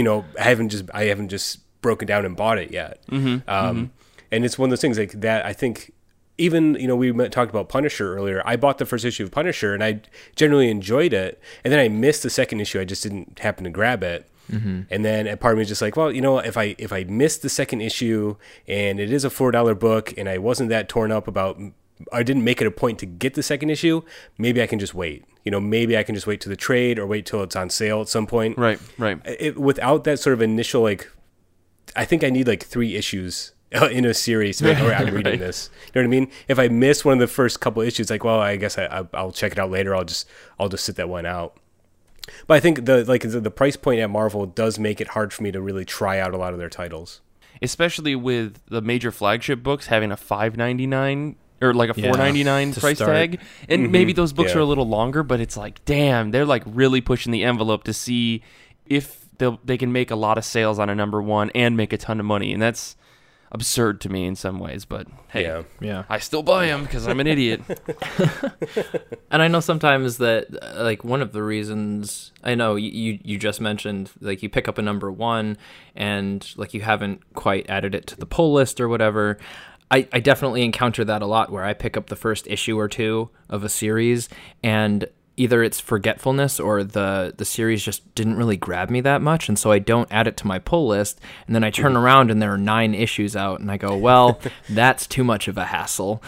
I haven't just broken down and bought it yet. Mm-hmm. And it's one of those things like that. I think even, we talked about Punisher earlier. I bought the first issue of Punisher and I generally enjoyed it. And then I missed the second issue. I just didn't happen to grab it. Mm-hmm. And then a part of me is just like, well, if I missed the second issue and it is a $4 book and I wasn't that torn up about, I didn't make it a point to get the second issue, maybe I can just wait. Maybe I can just wait to the trade or wait till it's on sale at some point. Right. Without that sort of initial, like, I think I need like 3 issues in a series to make sure I'm reading this. You know what I mean? If I miss one of the first couple issues, like, well, I guess I'll check it out later. I'll just sit that one out. But I think the price point at Marvel does make it hard for me to really try out a lot of their titles, especially with the major flagship books having a $5.99 or like a $4.99 price tag, and maybe those books are a little longer. But it's like, damn, they're like really pushing the envelope to see if they can make a lot of sales on a number one and make a ton of money, and that's absurd to me in some ways, but hey, yeah. I still buy them because I'm an idiot. And I know sometimes that, like, one of the reasons, I know you just mentioned, like, you pick up a number one and, like, you haven't quite added it to the pull list or whatever. I definitely encounter that a lot where I pick up the first issue or two of a series and either it's forgetfulness or the series just didn't really grab me that much, and so I don't add it to my pull list, and then I turn around and there are 9 issues out, and I go, well, that's too much of a hassle.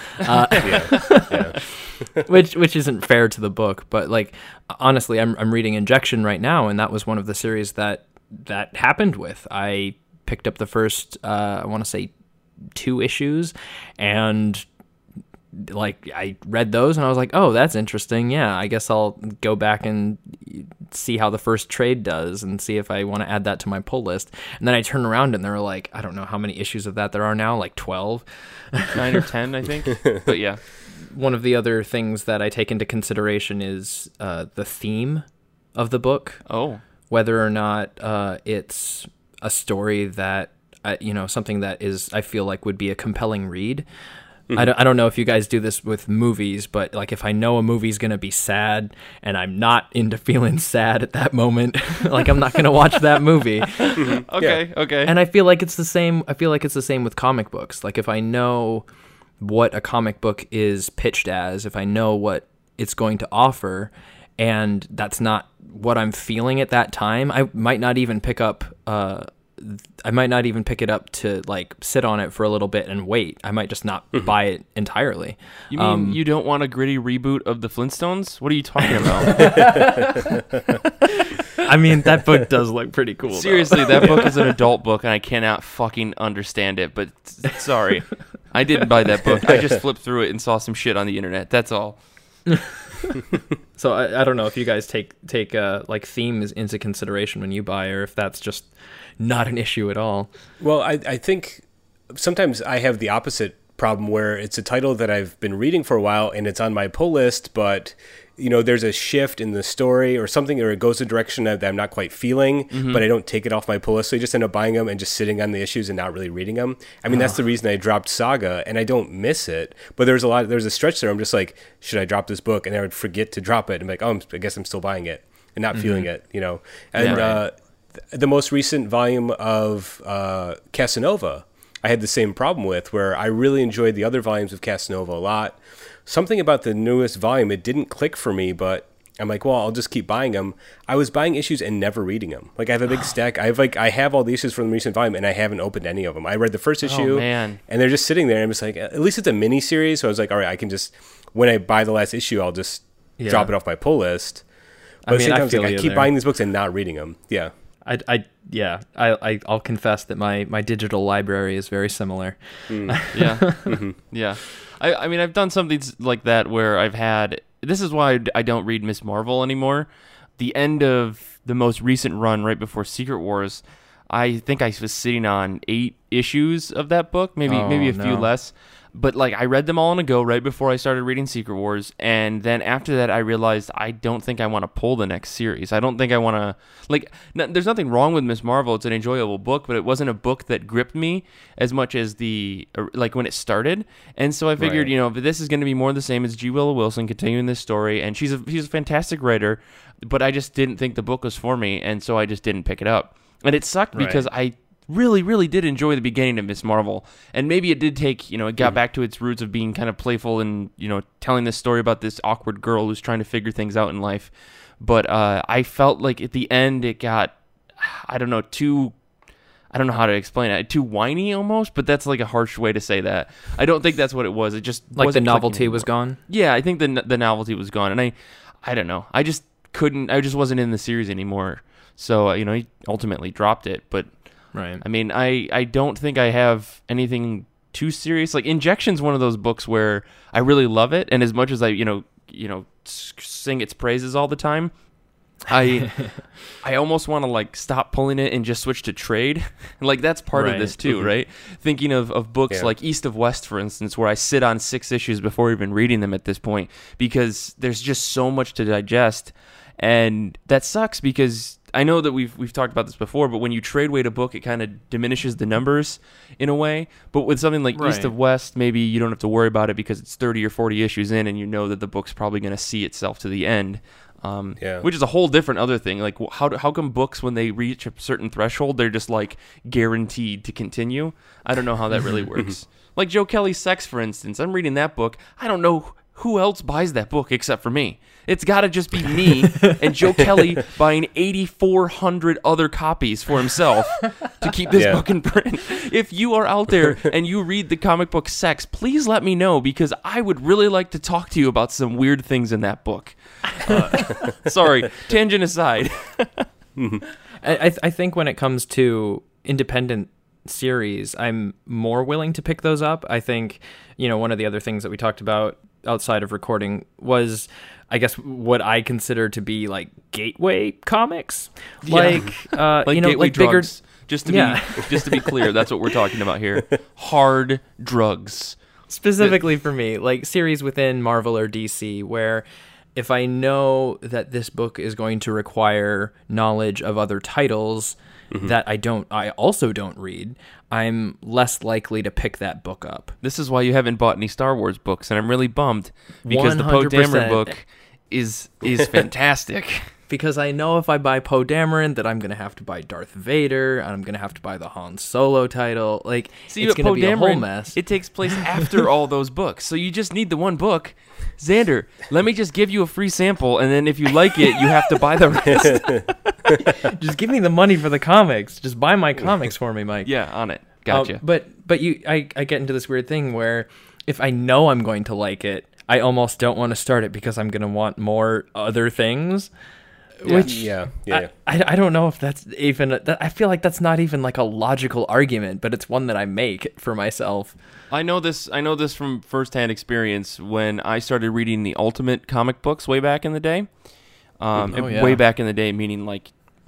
Which isn't fair to the book, but like honestly, I'm reading Injection right now, and that was one of the series that happened with. I picked up the first, I want to say 2 issues, and like I read those and I was like, oh, that's interesting. Yeah, I guess I'll go back and see how the first trade does and see if I want to add that to my pull list. And then I turn around and there are like, I don't know how many issues of that there are now, like 12. 9 or 10, I think. But yeah. One of the other things that I take into consideration is the theme of the book. Oh. Whether or not it's a story that, something that is, I feel like would be a compelling read. Mm-hmm. I don't know if you guys do this with movies, but like if I know a movie's going to be sad and I'm not into feeling sad at that moment, like I'm not going to watch that movie. Okay. And I feel like it's the same. I feel like it's the same with comic books. Like if I know what a comic book is pitched as, if I know what it's going to offer, and that's not what I'm feeling at that time, I might not even pick up it up to like sit on it for a little bit and wait. I might just not buy it entirely. You mean you don't want a gritty reboot of the Flintstones? What are you talking about? I mean, that book does look pretty cool. Seriously, that book is an adult book and I cannot fucking understand it, but sorry. I didn't buy that book. I just flipped through it and saw some shit on the internet. That's all. So I don't know if you guys take like themes into consideration when you buy, or if that's just not an issue at all. Well, I think sometimes I have the opposite problem where it's a title that I've been reading for a while and it's on my pull list, but there's a shift in the story or something, or it goes a direction that I'm not quite feeling, but I don't take it off my pull list. So I just end up buying them and just sitting on the issues and not really reading them. I mean, that's the reason I dropped Saga, and I don't miss it. But there's a stretch there. I'm just like, should I drop this book? And I would forget to drop it and be like, oh, I guess I'm still buying it and not feeling it, And the most recent volume of Casanova, I had the same problem with, where I really enjoyed the other volumes of Casanova a lot. Something about the newest volume, it didn't click for me, but I'm like, well, I'll just keep buying them. I was buying issues and never reading them. Like, I have a big stack. I have all the issues from the recent volume, and I haven't opened any of them. I read the first issue, and they're just sitting there. And I'm just like, at least it's a mini series. So I was like, all right, I can just, when I buy the last issue, I'll just drop it off my pull list. But at the same time, I keep buying these books and not reading them. Yeah. I'll confess that my digital library is very similar. Yeah. Mm-hmm. Yeah. I mean, I've done something like that where I've had. This is why I don't read Ms. Marvel anymore. The end of the most recent run, right before Secret Wars, I think I was sitting on 8 issues of that book, maybe a few less. But like, I read them all in a go right before I started reading Secret Wars, and then after that, I realized I don't think I want to pull the next series. I don't think I want to, like, there's nothing wrong with Ms. Marvel. It's an enjoyable book, but it wasn't a book that gripped me as much as like when it started. And so I figured, you know, this is going to be more the same as G. Willow Wilson continuing this story, and she's a fantastic writer, but I just didn't think the book was for me, and so I just didn't pick it up. And it sucked because I really, really did enjoy the beginning of Ms. Marvel. And maybe it did take, you know, it got back to its roots of being kind of playful and, you know, telling this story about this awkward girl who's trying to figure things out in life. But I felt like at the end it got, I don't know how to explain it, too whiny almost, but that's like a harsh way to say that. I don't think that's what it was. It just like the novelty was gone? Yeah, I think the novelty was gone. And I don't know. I just wasn't in the series anymore. So, you know, he ultimately dropped it, but right. I mean, I don't think I have anything too serious. Like, Injection's one of those books where I really love it, and as much as I, you know, sing its praises all the time, I almost want to like stop pulling it and just switch to trade. Like, that's part of this too, right? Thinking of books like East of West, for instance, where I sit on 6 issues before even reading them at this point, because there's just so much to digest, and that sucks because I know that we've talked about this before, but when you trade weight a book, it kind of diminishes the numbers in a way. But with something like East of West, maybe you don't have to worry about it because it's 30 or 40 issues in, and you know that the book's probably going to see itself to the end. Which is a whole different other thing. Like, how come books, when they reach a certain threshold, they're just like guaranteed to continue? I don't know how that really works. Like Joe Kelly's Sex, for instance. I'm reading that book. I don't know who else buys that book except for me. It's got to just be me and Joe Kelly buying 8,400 other copies for himself to keep this book in print. If you are out there and you read the comic book Sex, please let me know, because I would really like to talk to you about some weird things in that book. Sorry, tangent aside. I think when it comes to independent series, I'm more willing to pick those up. I think, you know, one of the other things that we talked about outside of recording was, I guess, what I consider to be like gateway comics, like you know, gateway like drugs. Just to be clear, that's what we're talking about here. Hard drugs, specifically for me, like series within Marvel or DC, where if I know that this book is going to require knowledge of other titles that I also don't read, I'm less likely to pick that book up. This is why you haven't bought any Star Wars books, and I'm really bummed, because 100%. The Poe Dameron book is fantastic. Because I know if I buy Poe Dameron that I'm going to have to buy Darth Vader, and I'm going to have to buy the Han Solo title. Like, it's going to be a whole mess. It takes place after all those books, so you just need the one book. Xander, let me just give you a free sample, and then if you like it, you have to buy the rest. Just give me the money for the comics. Just buy my comics for me, Mike. Yeah, on it. Gotcha. But I get into this weird thing where if I know I'm going to like it, I almost don't want to start it because I'm going to want more other things. Which I don't know if that's even. I feel like that's not even like a logical argument, but it's one that I make for myself. I know this from firsthand experience when I started reading the Ultimate comic books way back in the day. Way back in the day, meaning like,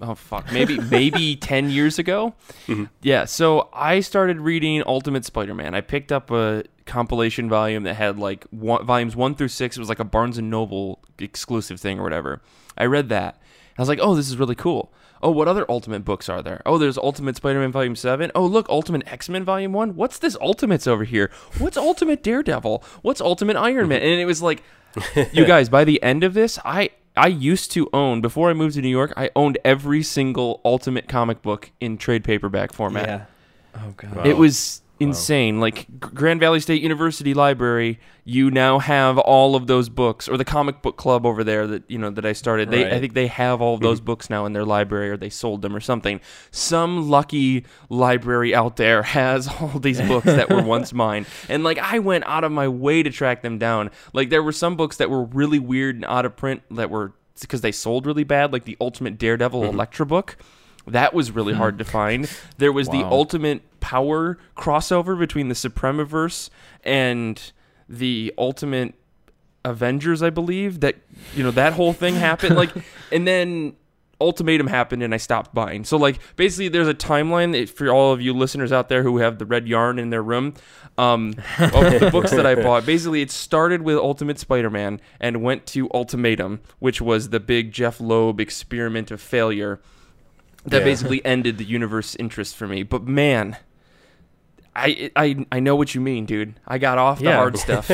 maybe 10 years ago. Yeah, so I started reading Ultimate Spider-Man. I picked up a compilation volume that had like volumes 1 through 6. It was like a Barnes & Noble exclusive thing or whatever. I read that. I was like, oh, this is really cool. Oh, what other Ultimate books are there? Oh, there's Ultimate Spider-Man Volume 7. Oh, look, Ultimate X-Men Volume 1. What's this Ultimates over here? What's Ultimate Daredevil? What's Ultimate Iron Man? And it was like, you guys, by the end of this, I used to own, before I moved to New York, I owned every single Ultimate comic book in trade paperback format. Yeah. Oh, God. Wow. It was insane. Like Grand Valley State University Library, you now have all of those books, or the comic book club over there that I started. I think they have all of those books now in their library, or they sold them or something. Some lucky library out there has all these books that were once mine. And like I went out of my way to track them down. Like there were some books that were really weird and out of print that were because they sold really bad, like the Ultimate Daredevil Elektra book. That was really hard to find. There was the Ultimate Power crossover between the Supremaverse and the Ultimate Avengers, I believe. That that whole thing happened. Like, and then Ultimatum happened, and I stopped buying. So, like, basically, there's a timeline for all of you listeners out there who have the red yarn in their room of the books that I bought. Basically, it started with Ultimate Spider-Man and went to Ultimatum, which was the big Jeff Loeb experiment of failure. That basically ended the universe interest for me. But man, I know what you mean, dude. I got off the hard stuff,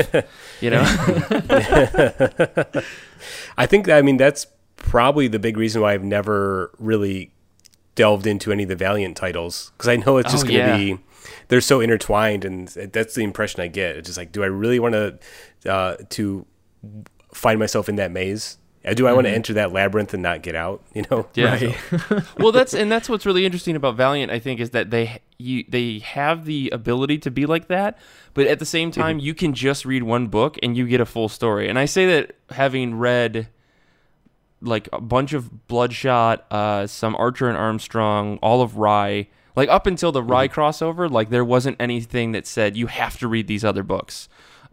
I think that's probably the big reason why I've never really delved into any of the Valiant titles, because I know it's just going to be, they're so intertwined, and that's the impression I get. It's just like, do I really want to find myself in that maze? Do I want to enter that labyrinth and not get out? Yeah. Right. Well, that's what's really interesting about Valiant, I think, is that they have the ability to be like that, but at the same time, you can just read one book and you get a full story. And I say that having read like a bunch of Bloodshot, some Archer and Armstrong, all of Rye, like up until the Rye crossover, like there wasn't anything that said you have to read these other books.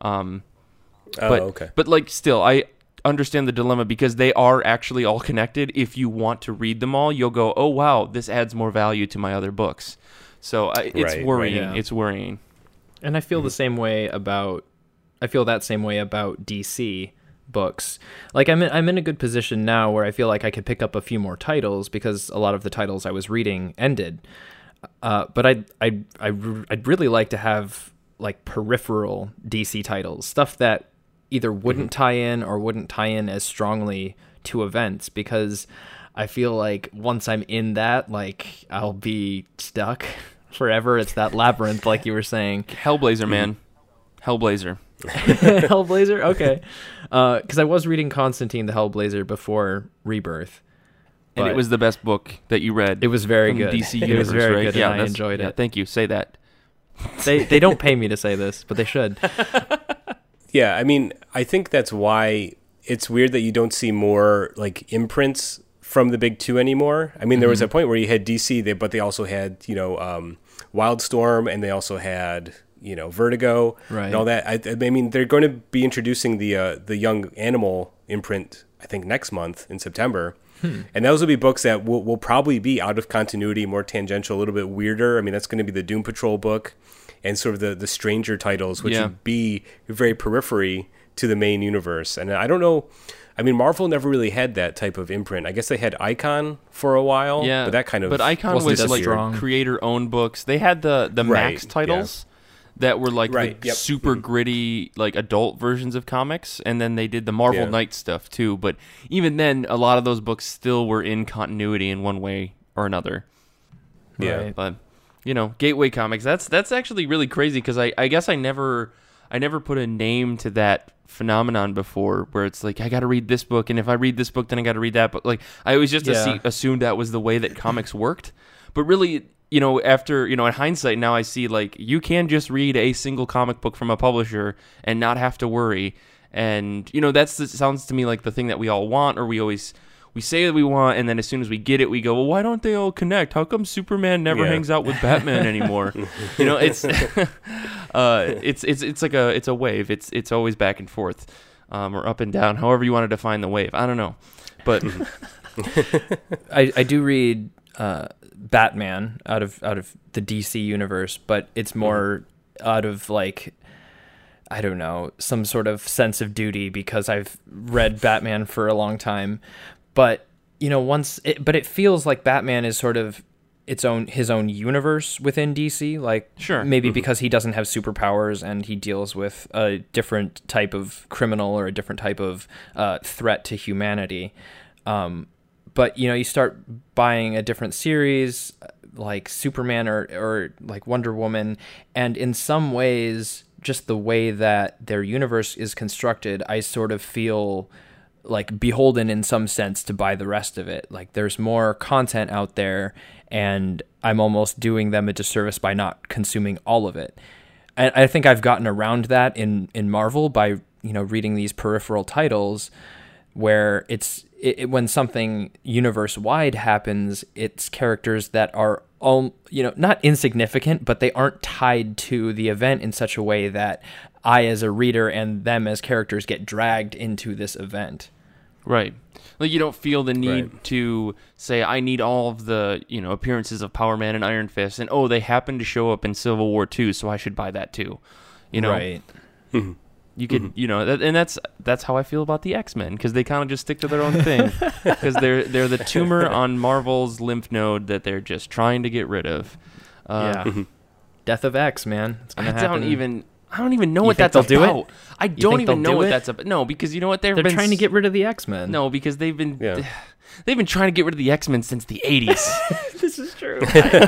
But like still, I understand the dilemma because they are actually all connected. If you want to read them all, you'll go, oh wow, this adds more value to my other books. So it's worrying. Right, yeah. It's worrying. And I feel the same way about DC books. Like I'm in a good position now where I feel like I could pick up a few more titles because a lot of the titles I was reading ended. But I'd really like to have like peripheral DC titles, stuff that either wouldn't tie in or wouldn't tie in as strongly to events, because I feel like once I'm in that, like I'll be stuck forever. It's that labyrinth, like you were saying. Hellblazer, man. Hellblazer. Hellblazer? Okay. Because I was reading Constantine the Hellblazer before Rebirth. And it was the best book that you read. It was very good. DC Universe, it was very right? good, and I enjoyed it. Thank you. Say that. They don't pay me to say this, but they should. Yeah, I mean, I think that's why it's weird that you don't see more like imprints from the big two anymore. I mean, there was a point where you had DC, but they also had, Wildstorm, and they also had, Vertigo, and all that. I mean, they're going to be introducing the Young Animal imprint, I think, next month in September. And those will be books that will probably be out of continuity, more tangential, a little bit weirder. I mean, that's going to be the Doom Patrol book and sort of the stranger titles, which would be very periphery to the main universe. And I don't know, I mean, Marvel never really had that type of imprint. I guess they had Icon for a while, but that kind of... But Icon was like creator-owned books. They had the Max titles that were like super gritty, like adult versions of comics, and then they did the Marvel Knight stuff too. But even then, a lot of those books still were in continuity in one way or another. Yeah, but Gateway Comics. That's actually really crazy because I guess I never put a name to that phenomenon before, where it's like I got to read this book, and if I read this book, then I got to read that. But like I always just assumed that was the way that comics worked. But really, after, in hindsight, now I see, like, you can just read a single comic book from a publisher and not have to worry. And, sounds to me like the thing that we all want, or we say that we want, and then as soon as we get it, we go, well, why don't they all connect? How come Superman never hangs out with Batman anymore? It's it's a wave. It's always back and forth, or up and down, however you want to define the wave. I don't know. But I do read Batman out of the DC universe, but it's more out of like, I don't know, some sort of sense of duty because I've read Batman for a long time. But but it feels like Batman is sort of his own universe within DC. Like, sure, maybe because he doesn't have superpowers and he deals with a different type of criminal or a different type of threat to humanity. But you start buying a different series like Superman or like Wonder Woman, and in some ways, just the way that their universe is constructed, I sort of feel like beholden in some sense to buy the rest of it. Like there's more content out there, and I'm almost doing them a disservice by not consuming all of it. And I think I've gotten around that in Marvel by reading these peripheral titles, where when something universe-wide happens, it's characters that are all, not insignificant, but they aren't tied to the event in such a way that I as a reader and them as characters get dragged into this event. Right. Like you don't feel the need to say, I need all of the, appearances of Power Man and Iron Fist, and they happen to show up in Civil War 2, so I should buy that too. Right. You could, and that's how I feel about the X-Men, because they kind of just stick to their own thing, because they're the tumor on Marvel's lymph node that they're just trying to get rid of. Death of X, man. It's gonna happen. I don't even know what that's about. Do it? I don't even know what that's about. No, because you know what? They're trying to get rid of the X-Men. No, because they've been trying to get rid of the X-Men since the 80s. This is true.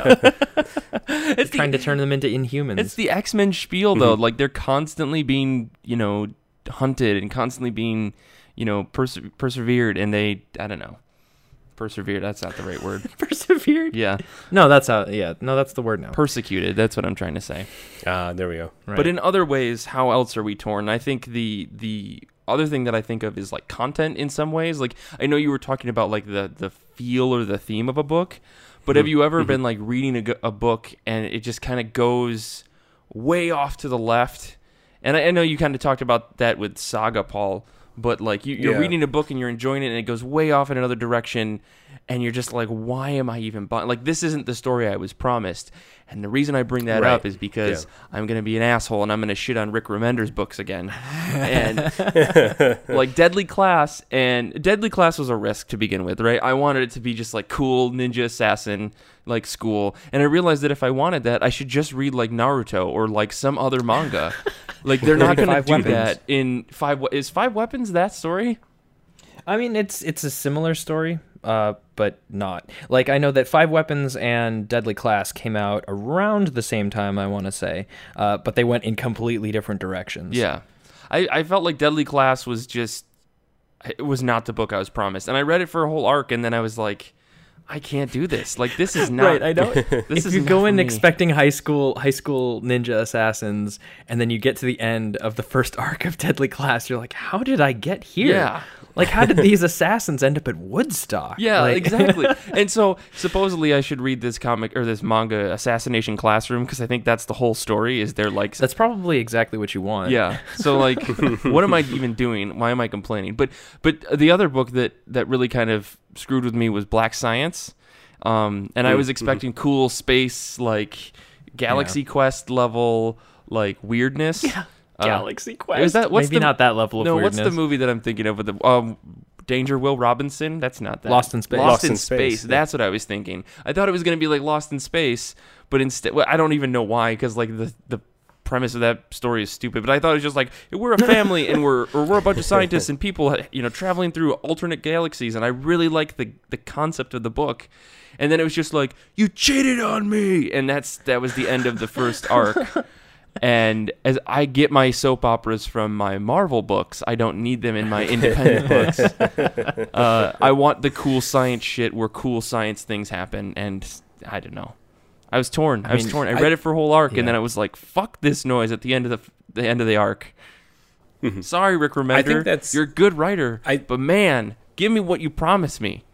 It's trying to turn them into Inhumans. It's the X-Men spiel, though. Like, they're constantly being, hunted and constantly being, persevered. And they, I don't know. Persevered, that's not the right word. Persevered? Yeah. No, that's the word now. Persecuted, that's what I'm trying to say. There we go. Right. But in other ways, how else are we torn? I think the other thing that I think of is like content in some ways. Like, I know you were talking about like the feel or the theme of a book, but have you ever been like reading a book and it just kind of goes way off to the left? And I know you kind of talked about that with Saga, Paul, but like you're reading a book and you're enjoying it and it goes way off in another direction and you're just like, why am I even buying? Like, this isn't the story I was promised. And the reason I bring that up is because I'm going to be an asshole and I'm going to shit on Rick Remender's books again. And like Deadly Class was a risk to begin with, right? I wanted it to be just like cool ninja assassin like school. And I realized that if I wanted that, I should just read like Naruto or like some other manga. Like, they're not going to do that in Is Five Weapons that story? I mean, it's a similar story, but not. Like, I know that Five Weapons and Deadly Class came out around the same time, I want to say, but they went in completely different directions. Yeah. I felt like Deadly Class was not the book I was promised. And I read it for a whole arc, and then I was like, I can't do this. Like, this is not... Right, I know. If you go in expecting high school ninja assassins, and then you get to the end of the first arc of Deadly Class, you're like, how did I get here? Yeah. Like, how did these assassins end up at Woodstock? Yeah, like... exactly. And so, supposedly, I should read this comic, or this manga, Assassination Classroom, because I think that's the whole story, is they're like... That's probably exactly what you want. Yeah. So, like, what am I even doing? Why am I complaining? But the other book that really kind of screwed with me was Black Science. And I was expecting cool space, like, Galaxy Quest level, like, weirdness. Yeah. Galaxy Quest. Is that, Maybe not that level of weirdness. No, what's the movie that I'm thinking of with the Danger Will Robinson? That's not that. Lost in Space. Lost in Space. That's what I was thinking. I thought it was going to be like Lost in Space, but instead, I don't even know why, because like the premise of that story is stupid. But I thought it was just like, we're a family and we're a bunch of scientists and people, traveling through alternate galaxies, and I really like the concept of the book. And then it was just like, you cheated on me, and that was the end of the first arc. And as I get my soap operas from my Marvel books, I don't need them in my independent books. I want the cool science shit where cool science things happen, and I don't know. I was torn. I read it for a whole arc, and then I was like, "Fuck this noise!" At the end of the end of the arc. Sorry, Rick Remender. You're a good writer, but man, give me what you promised me.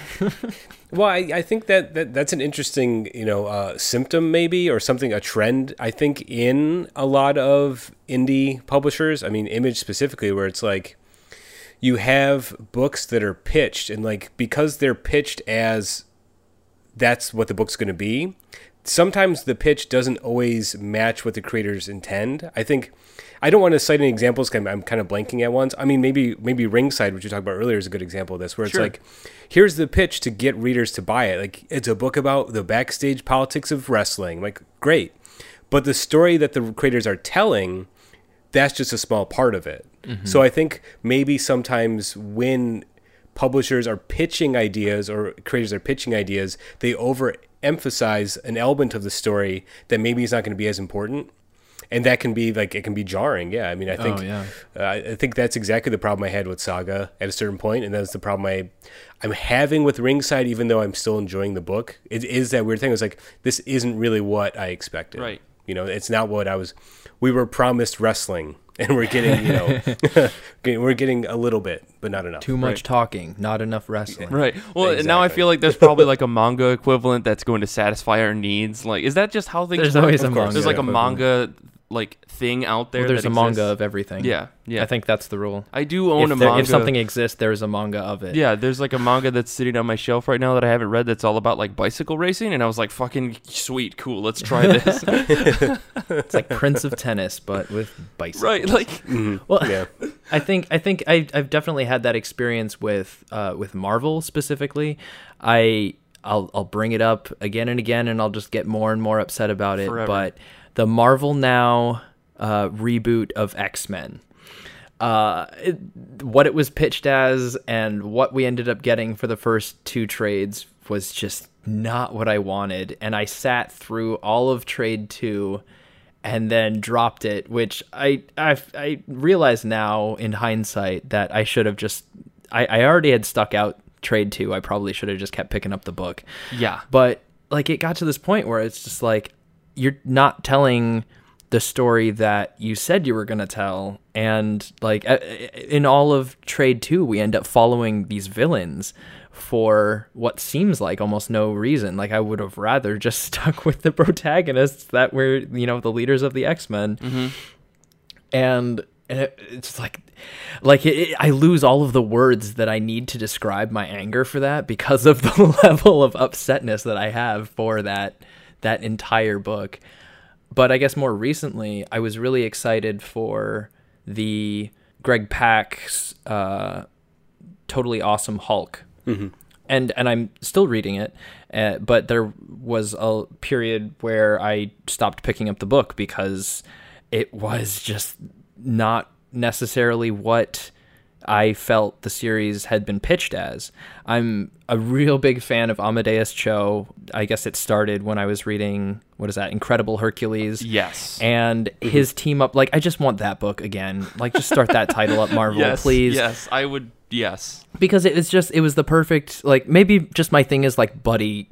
Well, I think that's an interesting, symptom maybe, or something, a trend, I think, in a lot of indie publishers. I mean, Image specifically, where it's like you have books that are pitched, and like, because they're pitched as that's what the book's going to be, sometimes the pitch doesn't always match what the creators intend. I think, I don't want to cite any examples because I'm kind of blanking at ones. I mean, maybe Ringside, which you talked about earlier, is a good example of this, where it's like, here's the pitch to get readers to buy it. Like, it's a book about the backstage politics of wrestling. Like, great. But the story that the creators are telling, that's just a small part of it. Mm-hmm. So I think maybe sometimes when publishers are pitching ideas or creators are pitching ideas, they overemphasize an element of the story that maybe is not going to be as important. And that can be like, it can be jarring. Yeah. I mean, I think, I think that's exactly the problem I had with Saga at a certain point, and that's the problem I'm having with Ringside, even though I'm still enjoying the book. It is that weird thing. It's like, this isn't really what I expected. Right. You know, it's not what we were promised wrestling, and we're getting, you know, we're getting a little bit, but not enough. Too much talking, not enough wrestling. Right. Well, exactly. Now I feel like there's probably like a manga equivalent that's going to satisfy our needs. Like, is that just how things There's work? always a manga. There's like a manga like thing out there. Well, there's that a manga of everything. Yeah. I think that's the rule. I do own a manga. If something exists, there's a manga of it. Yeah, there's like a manga that's sitting on my shelf right now that I haven't read that's all about like bicycle racing, and I was like, fucking sweet, cool, let's try this. It's like Prince of Tennis, but with bicycles. Right, like... Well, yeah. I think I've definitely had that experience with Marvel specifically. I'll bring it up again and again, and I'll just get more and more upset about it. Forever. But the Marvel Now reboot of X-Men, what it was pitched as and what we ended up getting for the first 2 trades was just not what I wanted. And I sat through all of trade 2 and then dropped it, which I realize now in hindsight that I should have just... I already had stuck out trade 2. I probably should have just kept picking up the book. Yeah. But like, it got to this point where it's just like, you're not telling the story that you said you were going to tell. And like in all of trade 2, we end up following these villains for what seems like almost no reason. Like, I would have rather just stuck with the protagonists that were, you know, the leaders of the X-Men. Mm-hmm. And it's like I lose all of the words that I need to describe my anger for that because of the level of upsetness that I have for that entire book. But I guess more recently, I was really excited for the Greg Pak's Totally Awesome Hulk. Mm-hmm. And I'm still reading it, but there was a period where I stopped picking up the book because it was just not necessarily what I felt the series had been pitched as. I'm a real big fan of Amadeus Cho. I guess it started when I was reading, what is that, Incredible Hercules? Yes. And his team up, like, I just want that book again. Like, just start that title up, Marvel, yes, please. Yes, I would, yes. Because it was the perfect, like, maybe just my thing is, like, buddy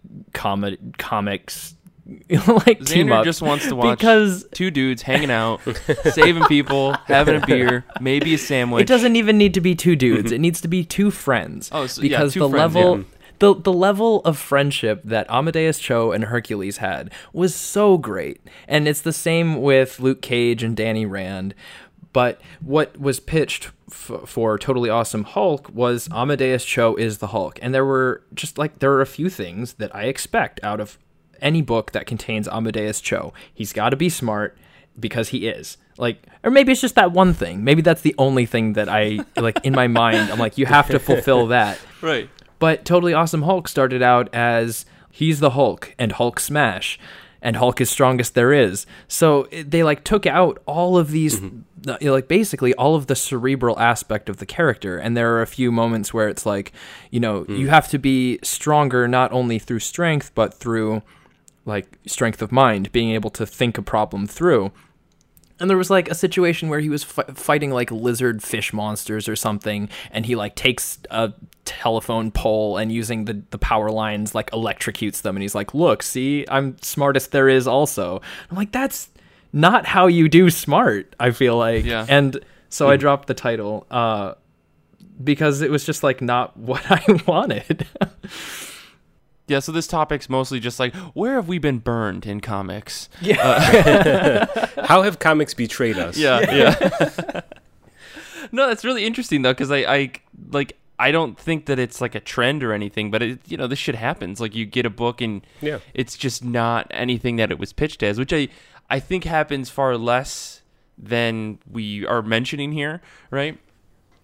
comics, like, Xander team up. just wants to watch because 2 dudes hanging out, saving people, having a beer, maybe a sandwich. It doesn't even need to be 2 dudes. It needs to be 2 friends. Oh, so, because yeah, 2 the friends, level, yeah. the level of friendship that Amadeus Cho and Hercules had was so great, and it's the same with Luke Cage and Danny Rand. But what was pitched for Totally Awesome Hulk was Amadeus Cho is the Hulk, and there were a few things that I expect out of any book that contains Amadeus Cho. He's got to be smart because he is. Like, or maybe it's just that one thing. Maybe that's the only thing that I like in my mind. I'm like, you have to fulfill that. Right. But Totally Awesome Hulk started out as he's the Hulk and Hulk smash and Hulk is strongest there is. So they like took out all of these, like basically all of the cerebral aspect of the character. And there are a few moments where it's like, you know, you have to be stronger not only through strength, but through like strength of mind, being able to think a problem through. And there was like a situation where he was fighting like lizard fish monsters or something, and he like takes a telephone pole and using the power lines like electrocutes them, and he's like, look, see, I'm smartest there is also. I'm like, that's not how you do smart, I feel like. Yeah. And so I dropped the title because it was just like not what I wanted. Yeah, so this topic's mostly just like, where have we been burned in comics? Yeah. How have comics betrayed us? Yeah. No, that's really interesting though, because I don't think that it's like a trend or anything, but it, you know, this shit happens. Like, you get a book and it's just not anything that it was pitched as, which I think happens far less than we are mentioning here, right?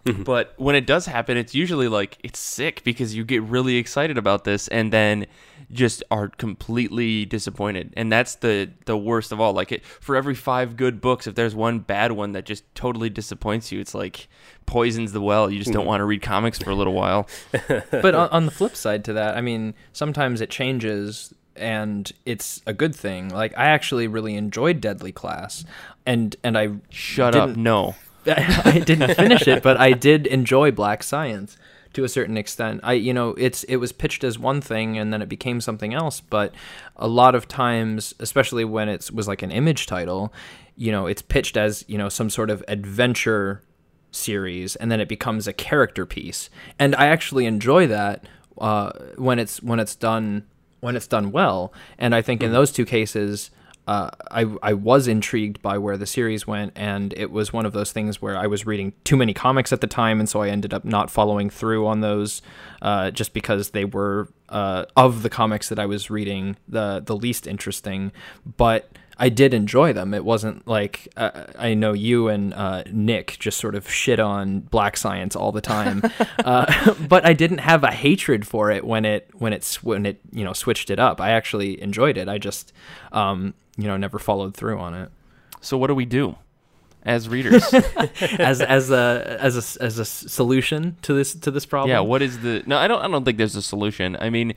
But when it does happen, it's usually like it's sick because you get really excited about this and then just are completely disappointed. And that's the worst of all. Like for every 5 good books, if there's one bad one that just totally disappoints you, it's like poisons the well. You just don't want to read comics for a little while. But on the flip side to that, I mean, sometimes it changes and it's a good thing. Like I actually really enjoyed Deadly Class and I Shut up. No. I didn't finish it, but I did enjoy Black Science to a certain extent. It was pitched as one thing and then it became something else, but a lot of times, especially when it was like an Image title, it's pitched as, some sort of adventure series and then it becomes a character piece. And I actually enjoy that when it's done well. And I think in those two cases, I was intrigued by where the series went, and it was one of those things where I was reading too many comics at the time, and so I ended up not following through on those just because they were, of the comics that I was reading, the least interesting. But I did enjoy them. It wasn't like I know you and Nick just sort of shit on Black Science all the time, but I didn't have a hatred for it when it switched it up. I actually enjoyed it. I just never followed through on it. So what do we do as readers? as a solution to this problem? Yeah. What is no? I don't think there's a solution. I mean.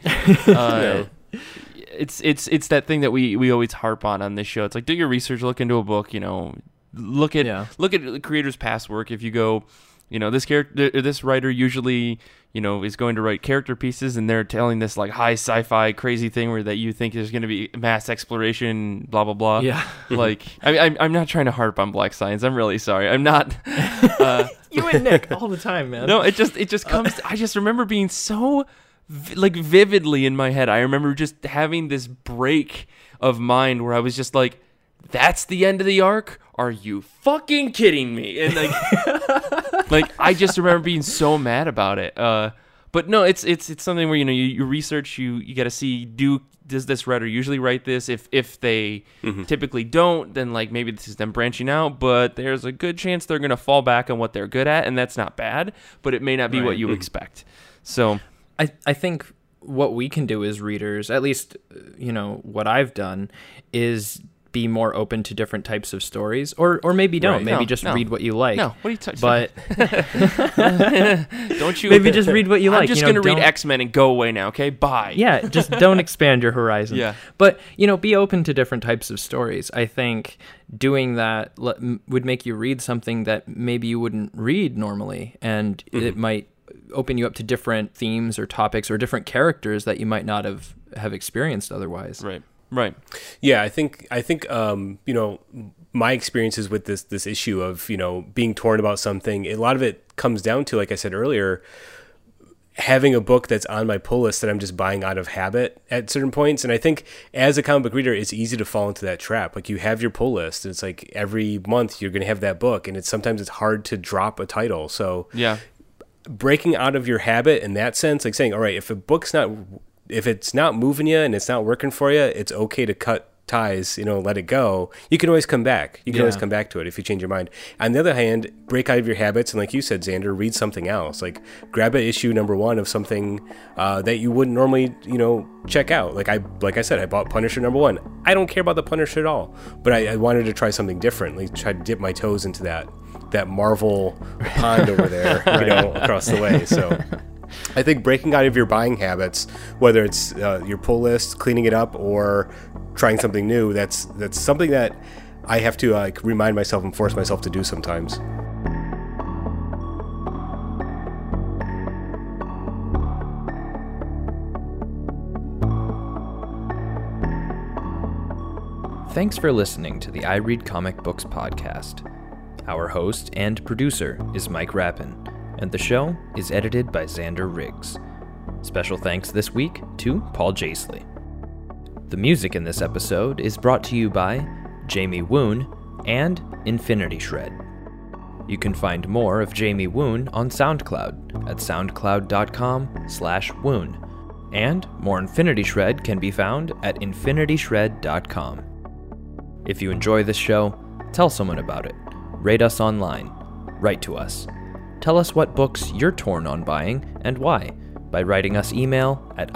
It's that thing that we always harp on this show. It's like, do your research, look into a book, look at the creator's past work. If you go, this writer usually, is going to write character pieces and they're telling this like high sci-fi crazy thing where that you think there's going to be mass exploration, blah, blah, blah. Yeah. Like, I'm not trying to harp on Black Science. I'm really sorry. I'm not. You and Nick all the time, man. No, it just comes. I just remember being so vividly in my head. I remember just having this break of mind where I was just like, that's the end of the arc? Are you fucking kidding me? And like I just remember being so mad about it. But no, it's something where you research, you got to see, does this writer usually write this? If they typically don't, then like maybe this is them branching out, but there's a good chance they're going to fall back on what they're good at, and that's not bad, but it may not be what you expect. So I think what we can do as readers, at least, what I've done, is be more open to different types of stories, or maybe don't. Right. Maybe read what you like. No, what are you talking about? Don't you? Maybe just read what you like. I'm just going to read X-Men and go away now, okay? Bye. Yeah, just don't expand your horizon. Yeah. But, be open to different types of stories. I think doing that would make you read something that maybe you wouldn't read normally, and it might open you up to different themes or topics or different characters that you might not have experienced otherwise. Right. Yeah, I think my experiences with this issue of, being torn about something, a lot of it comes down to, like I said earlier, having a book that's on my pull list that I'm just buying out of habit at certain points. And I think as a comic book reader, it's easy to fall into that trap. Like you have your pull list, and it's like every month you're going to have that book, and sometimes it's hard to drop a title. So yeah, breaking out of your habit in that sense, like saying, all right, if it's not moving you and it's not working for you, it's okay to cut ties, let it go. You can always come back. You can always come back to it if you change your mind. On the other hand, break out of your habits, and like you said, Xander, read something else. Like grab an issue number 1 of something that you wouldn't normally, check out. Like I said, I bought Punisher number 1. I don't care about the Punisher at all, but I wanted to try something different. Like try to dip my toes into that Marvel pond over there, across the way. So I think breaking out of your buying habits, whether it's your pull list, cleaning it up, or trying something new, that's something that I have to remind myself and force myself to do sometimes. Thanks for listening to the I Read Comic Books podcast. Our host and producer is Mike Rappin, and the show is edited by Xander Riggs. Special thanks this week to Paul Jaisley. The music in this episode is brought to you by Jamie Woon and Infinity Shred. You can find more of Jamie Woon on SoundCloud at soundcloud.com/Woon, and more Infinity Shred can be found at infinityshred.com. If you enjoy this show, tell someone about it. Rate us online. Write to us. Tell us what books you're torn on buying and why by writing us email at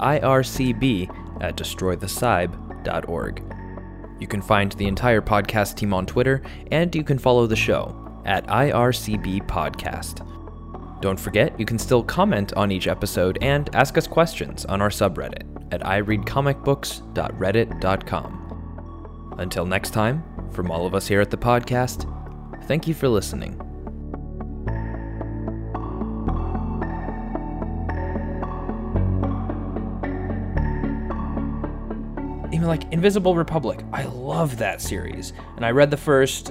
ircb@destroythesybe.org. You can find the entire podcast team on Twitter, and you can follow the show at IRCB Podcast. Don't forget, you can still comment on each episode and ask us questions on our subreddit at ireadcomicbooks.reddit.com. Until next time, from all of us here at the podcast, thank you for listening. Even like Invisible Republic, I love that series, and I read the first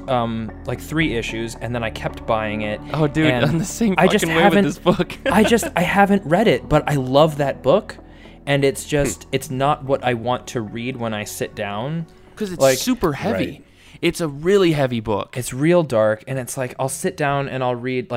3 issues, and then I kept buying it. Oh, dude, on the same fucking way with this book. I haven't read it, but I love that book, and it's not what I want to read when I sit down because it's super heavy. Right. It's a really heavy book. It's real dark, and it's like I'll sit down and I'll read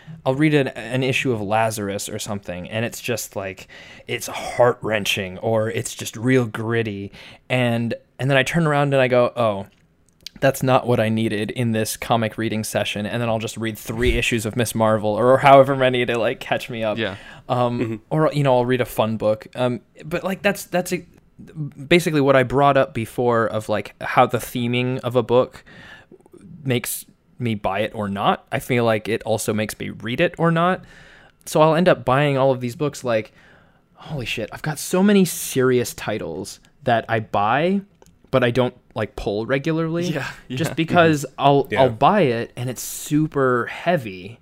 an issue of Lazarus or something, and it's just like it's heart-wrenching or it's just real gritty, and then I turn around and I go, oh, that's not what I needed in this comic reading session, and then I'll just read 3 issues of Miss Marvel or however many to like catch me up. Yeah. Or I'll read a fun book. But like that's basically what I brought up before of like how the theming of a book makes me buy it or not. I feel like it also makes me read it or not. So I'll end up buying all of these books like, holy shit, I've got so many serious titles that I buy, but I don't like pull regularly. Yeah. Just because I'll buy it and it's super heavy.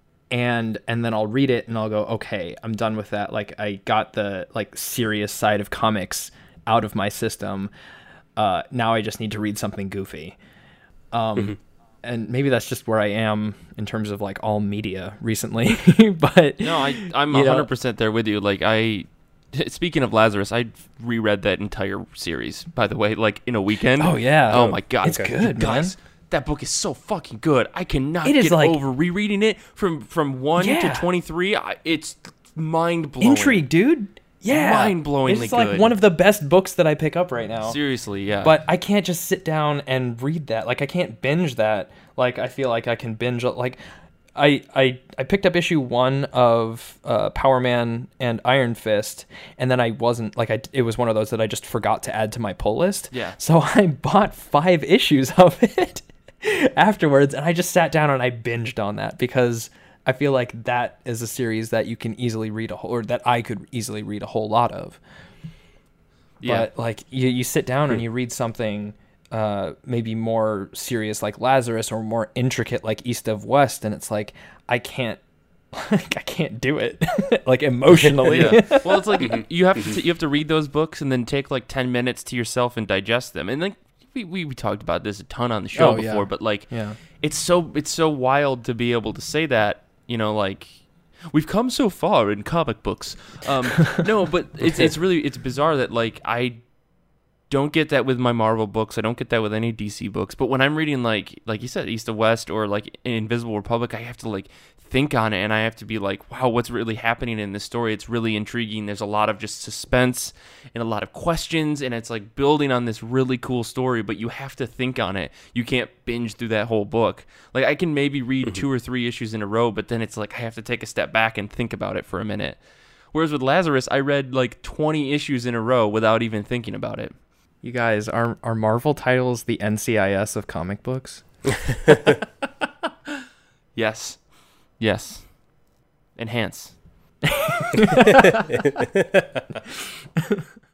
And then I'll read it and I'll go, okay, I'm done with that. Like I got the like serious side of comics out of my system. Now I just need to read something goofy. And maybe that's just where I am in terms of like all media recently. But no, I'm 100% there with you. Like speaking of Lazarus, I reread that entire series, by the way, like in a weekend. Oh yeah. Oh my God. It's good, guys. Man. That book is so fucking good. I cannot get over rereading it from 1 to 23. It's mind-blowing. Intrigue, dude. Yeah. Mind-blowingly It's like one of the best books that I pick up right now. Seriously, yeah. But I can't just sit down and read that. Like, I can't binge that. Like, I feel like I can binge... Like, I picked up issue 1 of Power Man and Iron Fist, and then I wasn't... Like, it was one of those that I just forgot to add to my pull list. Yeah. So I bought 5 issues of it afterwards, and I just sat down and I binged on that because I feel like that is a series that you can easily read or that I could easily read a whole lot of. Yeah. But like you sit down and you read something maybe more serious like Lazarus or more intricate like East of West, and it's like I can't do it like emotionally. Yeah. Well, it's like you have to read those books and then take like 10 minutes to yourself and digest them, and like we talked about this a ton on the show before, but like it's so wild to be able to say that, like we've come so far in comic books. No, but it's bizarre that like I don't get that with my Marvel books. I don't get that with any DC books. But when I'm reading like you said, East of West or like Invisible Republic, I have to like think on it and I have to be like, wow, what's really happening in this story? It's really intriguing. There's a lot of just suspense and a lot of questions, and it's like building on this really cool story, but you have to think on it. You can't binge through that whole book. Like I can maybe read 2 or 3 issues in a row, but then it's like I have to take a step back and think about it for a minute. Whereas with Lazarus, I read like 20 issues in a row without even thinking about it. You guys, are Marvel titles the NCIS of comic books? Yes. Enhance.